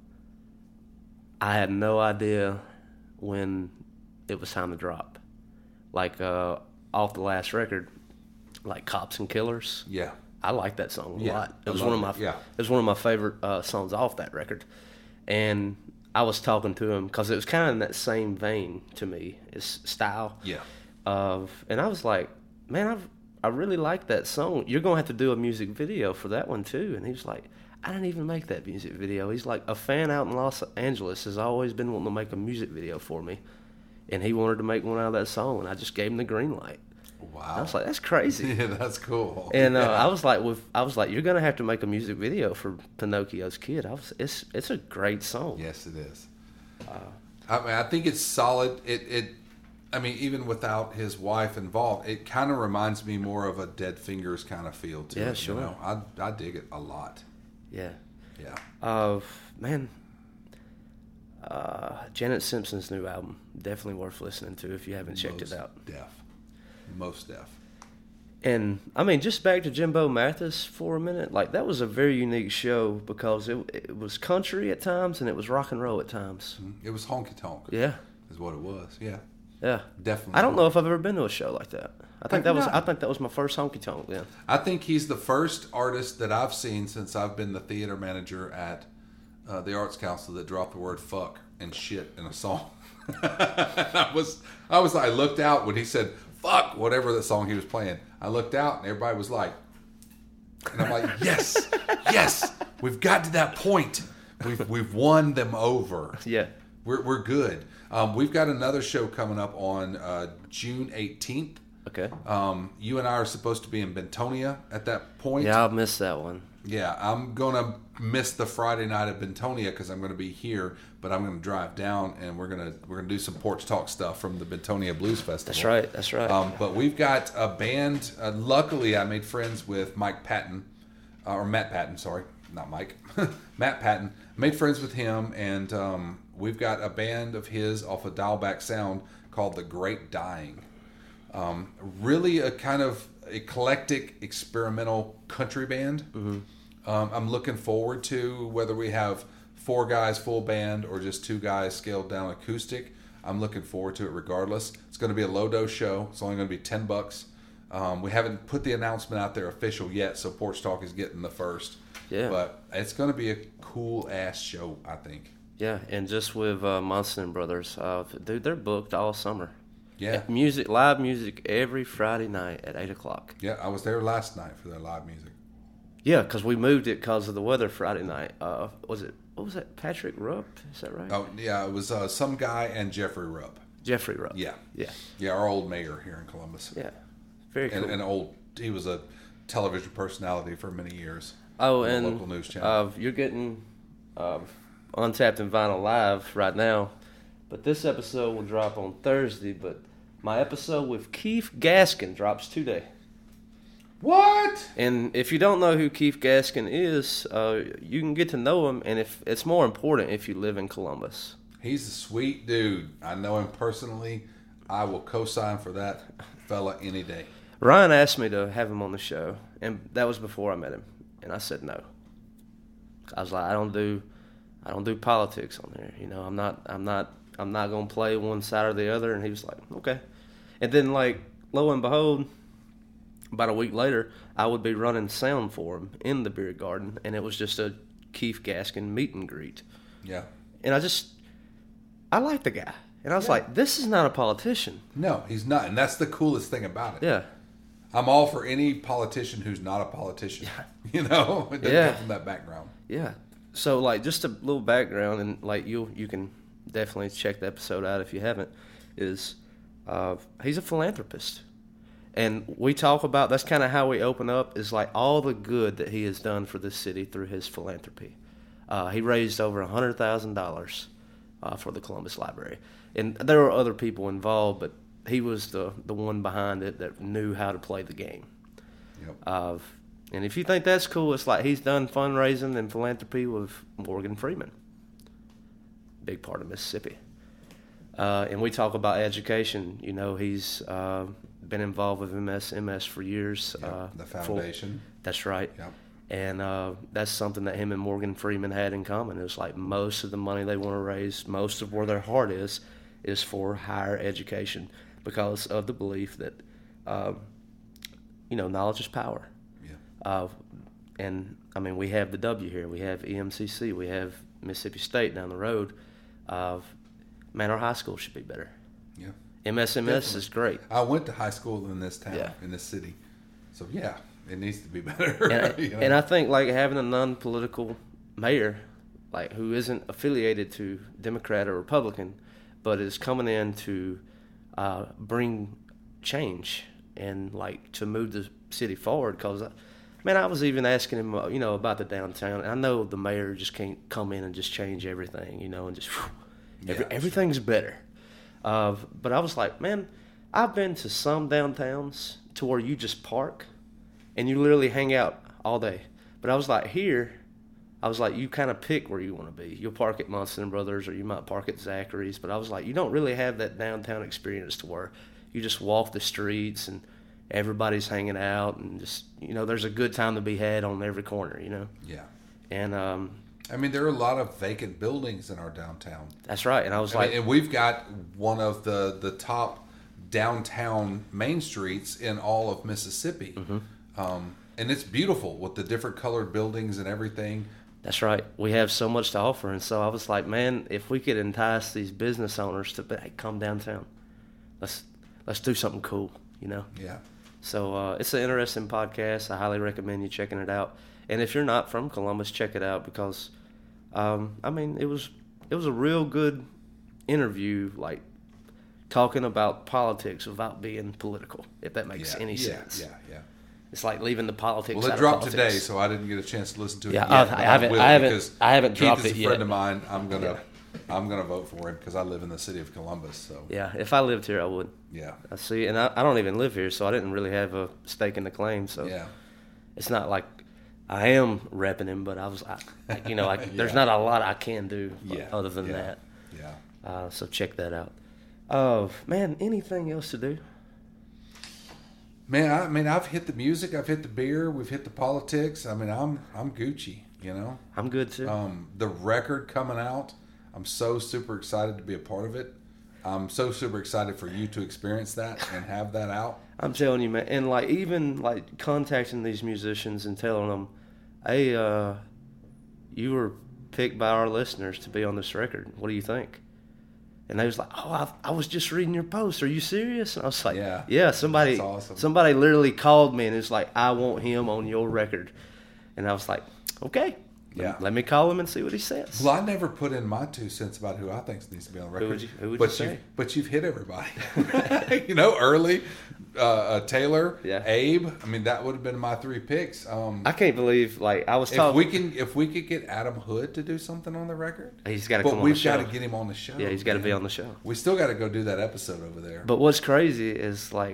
I had no idea when it was time to drop. Like off the last record, like Cops and Killers. Yeah. I like that song a lot. It was one of my favorite songs off that record. And I was talking to him because it was kind of in that same vein to me, his style. Yeah. And I was like, man, I really like that song. You're gonna have to do a music video for that one too. And he was like, I didn't even make that music video. He's like, a fan out in Los Angeles has always been wanting to make a music video for me, and he wanted to make one out of that song, and I just gave him the green light. Wow. I was like, that's crazy. Yeah, that's cool. And I was like, you're gonna have to make a music video for Pinocchio's Kid. It's a great song. Yes, it is. I think it's solid. I mean, even without his wife involved, it kind of reminds me more of a Dead Fingers kind of feel to it. Yeah, sure. You know? I dig it a lot. Yeah. Yeah. Man. Janet Simpson's new album, definitely worth listening to if you haven't checked it out. Most deaf. And I mean, just back to Jimbo Mathis for a minute. Like, that was a very unique show because it was country at times and it was rock and roll at times. It was honky tonk. Yeah, is what it was. Yeah, definitely. I don't know if I've ever been to a show like that. I think that was my first honky tonk. Yeah, I think he's the first artist that I've seen since I've been the theater manager at the Arts Council that dropped the word "fuck" and "shit" in a song. I looked out when he said "fuck" whatever the song he was playing. I looked out and everybody was like, and I'm like, yes, we've got to that point. We've won them over. Yeah, we're good. We've got another show coming up on June 18th. Okay. You and I are supposed to be in Bentonia at that point. Yeah, I'll miss that one. Yeah, I'm going to miss the Friday night at Bentonia because I'm going to be here, but I'm going to drive down and we're going to do some Porch Talk stuff from the Bentonia Blues Festival. That's right. But we've got a band. Luckily, I made friends with Matt Patton, sorry, not Mike. Matt Patton. Made friends with him, and we've got a band of his off of Dialback Sound called The Great Dying. Really a kind of eclectic experimental country band. Mm-hmm. I'm looking forward to whether we have 4 guys full band or just 2 guys scaled down acoustic. I'm looking forward to it regardless. It's going to be a low dose show. It's only going to be $10. We haven't put the announcement out there official yet, so Porch Talk is getting the first. Yeah. But it's going to be a cool ass show, I think. Yeah, and just with Munson Brothers, dude, they're booked all summer. Yeah. Live music every Friday night at 8 o'clock. Yeah, I was there last night for their live music. Yeah, because we moved it because of the weather Friday night. Was what was that? Patrick Rupp, is that right? Oh yeah, it was some guy and Jeffrey Rupp. Jeffrey Rupp. Yeah, yeah, our old mayor here in Columbus. Yeah, very cool. And he was a television personality for many years. Oh, on and the local news channel. you're getting Untapped and Vinyl live right now, but this episode will drop on Thursday. But my episode with Keith Gaskin drops today. What? And if you don't know who Keith Gaskin is, you can get to know him, and if it's more important if you live in Columbus. He's a sweet dude. I know him personally. I will co-sign for that fella any day. Ryan asked me to have him on the show, and that was before I met him, and I said no. I was like, I don't do politics on there. You know, I'm not gonna play one side or the other. And he was like, okay. And then, like, lo and behold, about a week later, I would be running sound for him in the beer garden, and it was just a Keith Gaskin meet and greet. Yeah. And I like the guy, and I was like, this is not a politician. No, he's not, and that's the coolest thing about it. Yeah. I'm all for any politician who's not a politician. You know, it doesn't come from that background. Yeah. So, like, just a little background, and like you can definitely check the episode out if you haven't. Is he's a philanthropist, and we talk about that's kind of how we open up. Is like all the good that he has done for the city through his philanthropy. He raised over $100,000 for the Columbus Library, and there were other people involved, but he was the one behind it that knew how to play the game. Yep. And if you think that's cool, it's like he's done fundraising and philanthropy with Morgan Freeman, big part of Mississippi. And we talk about education. You know, he's been involved with MS for years. The foundation. That's right. Yep. And that's something that him and Morgan Freeman had in common. It was like most of the money they want to raise, most of where their heart is for higher education because of the belief that, knowledge is power. Yeah. And, I mean, we have the W here. We have EMCC. We have Mississippi State down the road. Man, our high school should be better. Yeah. MSMS is great. I went to high school in this town, in this city. So, yeah, it needs to be better. And I think, like, having a non-political mayor, like, who isn't affiliated to Democrat or Republican, but is coming in to bring change and, like, to move the city forward. Because, I was even asking him, about the downtown. I know the mayor just can't come in and just change everything, and just everything's better. But I was like, man, I've been to some downtowns to where you just park and you literally hang out all day. But I was like, here, you kind of pick where you want to be. You'll park at Munson Brothers or you might park at Zachary's. But I was like, you don't really have that downtown experience to where you just walk the streets and everybody's hanging out and just, there's a good time to be had on every corner, Yeah. And, there are a lot of vacant buildings in our downtown. That's right. And I was and we've got one of the top downtown main streets in all of Mississippi. Mm-hmm. And it's beautiful with the different colored buildings and everything. That's right. We have so much to offer. And so I was like, man, if we could entice these business owners to come downtown, let's do something cool, Yeah. So it's an interesting podcast. I highly recommend you checking it out. And if you're not from Columbus, check it out because, it was a real good interview, like talking about politics without being political, if that makes any sense. Yeah. It's like leaving the politics. Well, it dropped today, so I didn't get a chance to listen to it. Yeah, yet, I haven't dropped it yet. Keith is a friend of mine. I'm gonna vote for him because I live in the city of Columbus. So yeah, if I lived here, I would. Yeah. I see, and I don't even live here, so I didn't really have a stake in the claim. So yeah, it's not like I am repping him, but there's not a lot I can do other than that. Yeah. So check that out. Man, anything else to do? Man, I've hit the music, I've hit the beer, we've hit the politics. I'm Gucci, I'm good too. The record coming out, I'm so super excited to be a part of it. I'm so super excited for you to experience that and have that out. I'm telling you, man, and like even like contacting these musicians and telling them, hey, you were picked by our listeners to be on this record. What do you think? And they was like, oh, I was just reading your post. Are you serious? And I was like, yeah. Somebody, that's awesome. Somebody literally called me and it's like, I want him on your record. And I was like, okay. Yeah. Let me call him and see what he says. Well, I never put in my 2 cents about who I think needs to be on the record. Who would you say? But you've hit everybody. Early, Taylor, Yeah. Abe. I mean, that would have been my 3 picks. I can't believe, I was talking. If we could get Adam Hood to do something on the record, He's got to come on the we've show. got to get him on the show. Yeah, he's got to be on the show. We still got to go do that episode over there. But what's crazy is we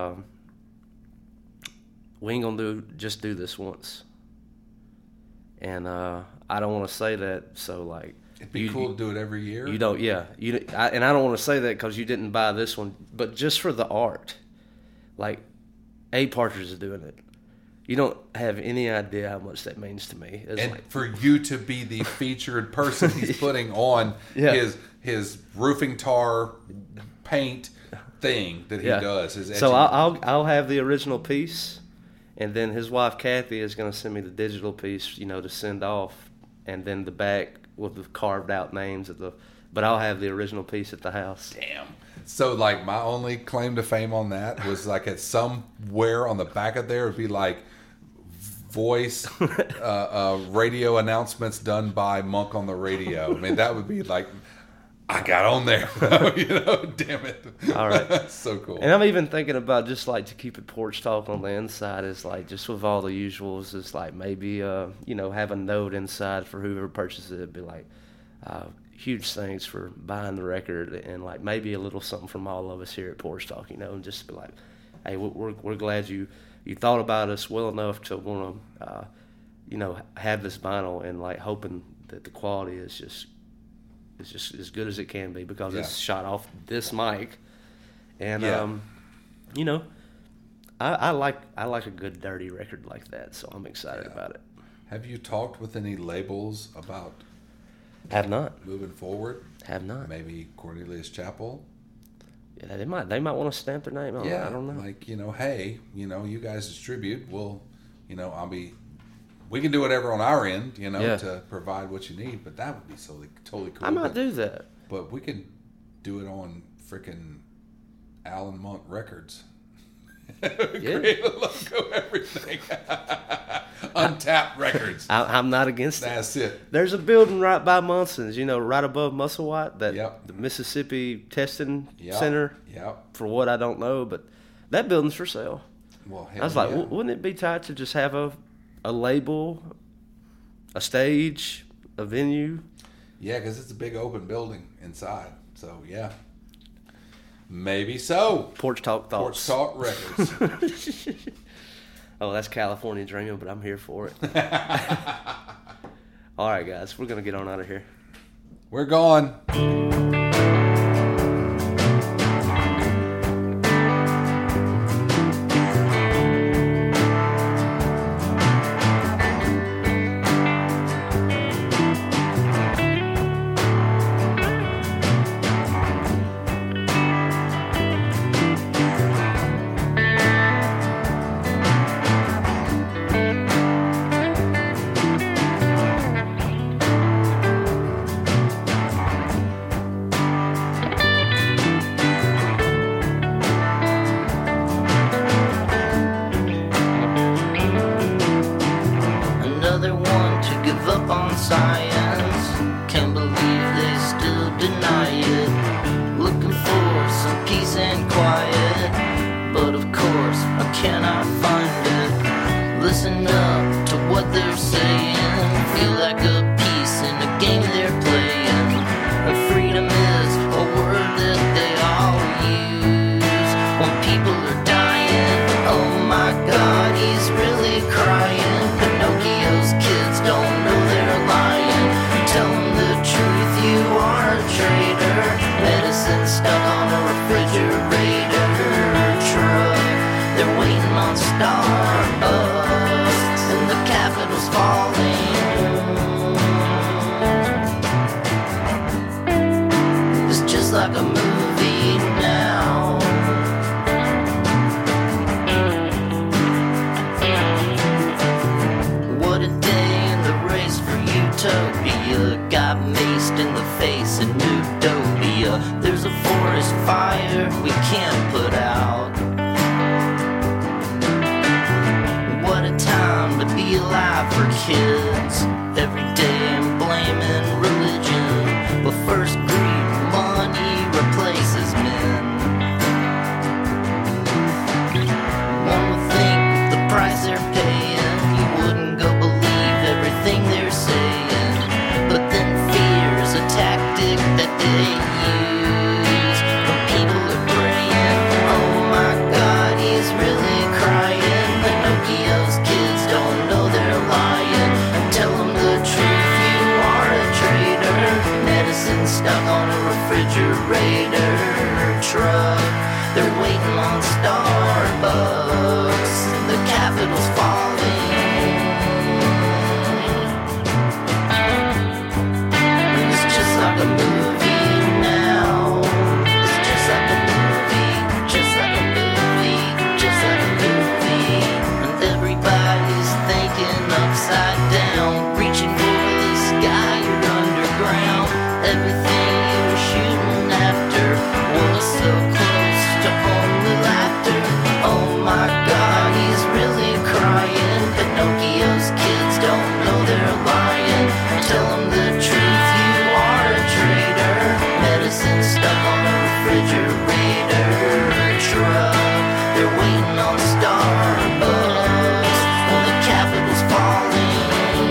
ain't gonna do this once. And I don't want to say that, so it'd be cool to do it every year. You don't, yeah. And I don't want to say that because you didn't buy this one, but just for the art, Abe Partridge is doing it. You don't have any idea how much that means to me. And for you to be the featured person he's putting on his roofing tar paint thing that he does. So I'll have the original piece. And then his wife, Kathy, is going to send me the digital piece, to send off. And then the back with the carved out names but I'll have the original piece at the house. Damn. So, my only claim to fame on that was, at somewhere on the back of there would be, voice radio announcements done by Monk on the radio. I mean, that would be, I got on there. Damn it. All right. So cool. And I'm even thinking about just to keep it porch talk on the inside is just with all the usuals is maybe have a note inside for whoever purchases it. It'd be huge thanks for buying the record and maybe a little something from all of us here at Porch Talk, and just be hey, we're glad you thought about us well enough to want to have this vinyl and hoping that the quality is just as good as it can be because it's shot off this mic, and I like a good dirty record like that, so I'm excited about it. Have you talked with any labels about? Have not. Moving forward? Have not. Maybe Cornelius Chapel? Yeah, they might want to stamp their name on it. I don't know. Hey, you guys distribute. We'll, we can do whatever on our end, to provide what you need, but that would be totally cool. I might do that. But we can do it on freaking Alan Monk Records. Create a logo, everything. Untapped Records. I'm not against it. That's it. There's a building right by Munson's, right above Musselwhite, the Mississippi Testing Center. Yep. For what I don't know, but that building's for sale. Well, I was wouldn't it be tight to just have a label, a stage, a venue? Yeah, because it's a big open building inside. So, yeah. Maybe so. Porch Talk Thoughts. Porch Talk Records. Oh, that's California dreaming, but I'm here for it. All right, guys. We're going to get on out of here. We're gone. What a time to be alive for kids. Every day on Starbucks, well, the capital's falling.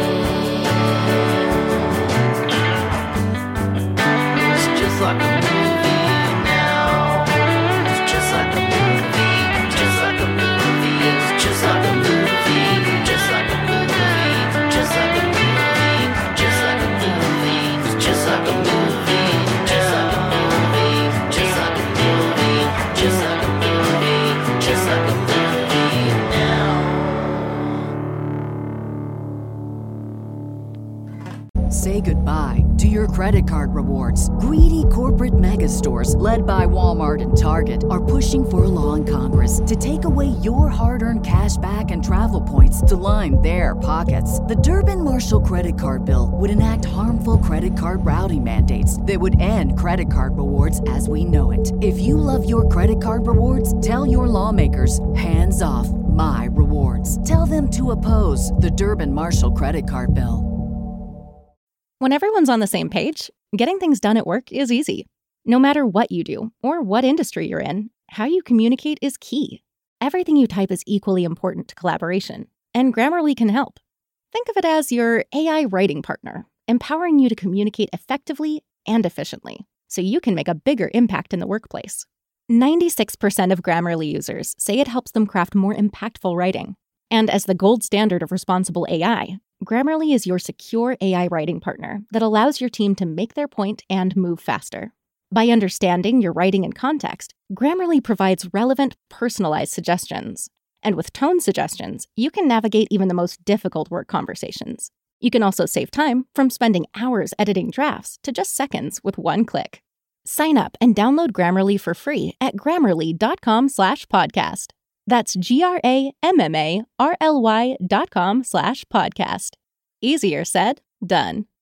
It's just like a movie now. It's just like a movie, just like a movie. It's just like a movie, just like a movie, just like a movie, just like a movie. It's just like a movie, just like a movie, just like a movie, just like a movie, just like a movie now. Say goodbye to your credit card rewards. Greedy corporate mega stores, led by Walmart and Target, are pushing for a law in Congress to take away your hard-earned cash back and travel points to line their pockets. The Durbin-Marshall credit card bill would enact harmful credit card routing mandates that would end credit card rewards as we know it. If you love your credit card rewards, tell your lawmakers, hands off my rewards. Tell them to oppose the Durbin-Marshall credit card bill. When everyone's on the same page, getting things done at work is easy. No matter what you do or what industry you're in, how you communicate is key. Everything you type is equally important to collaboration, and Grammarly can help. Think of it as your AI writing partner, empowering you to communicate effectively and efficiently, so you can make a bigger impact in the workplace. 96% of Grammarly users say it helps them craft more impactful writing. And as the gold standard of responsible AI, Grammarly is your secure AI writing partner that allows your team to make their point and move faster. By understanding your writing and context, Grammarly provides relevant, personalized suggestions. And with tone suggestions, you can navigate even the most difficult work conversations. You can also save time from spending hours editing drafts to just seconds with one click. Sign up and download Grammarly for free at grammarly.com/podcast. That's GRAMMARLY.com/podcast. Easier said, done.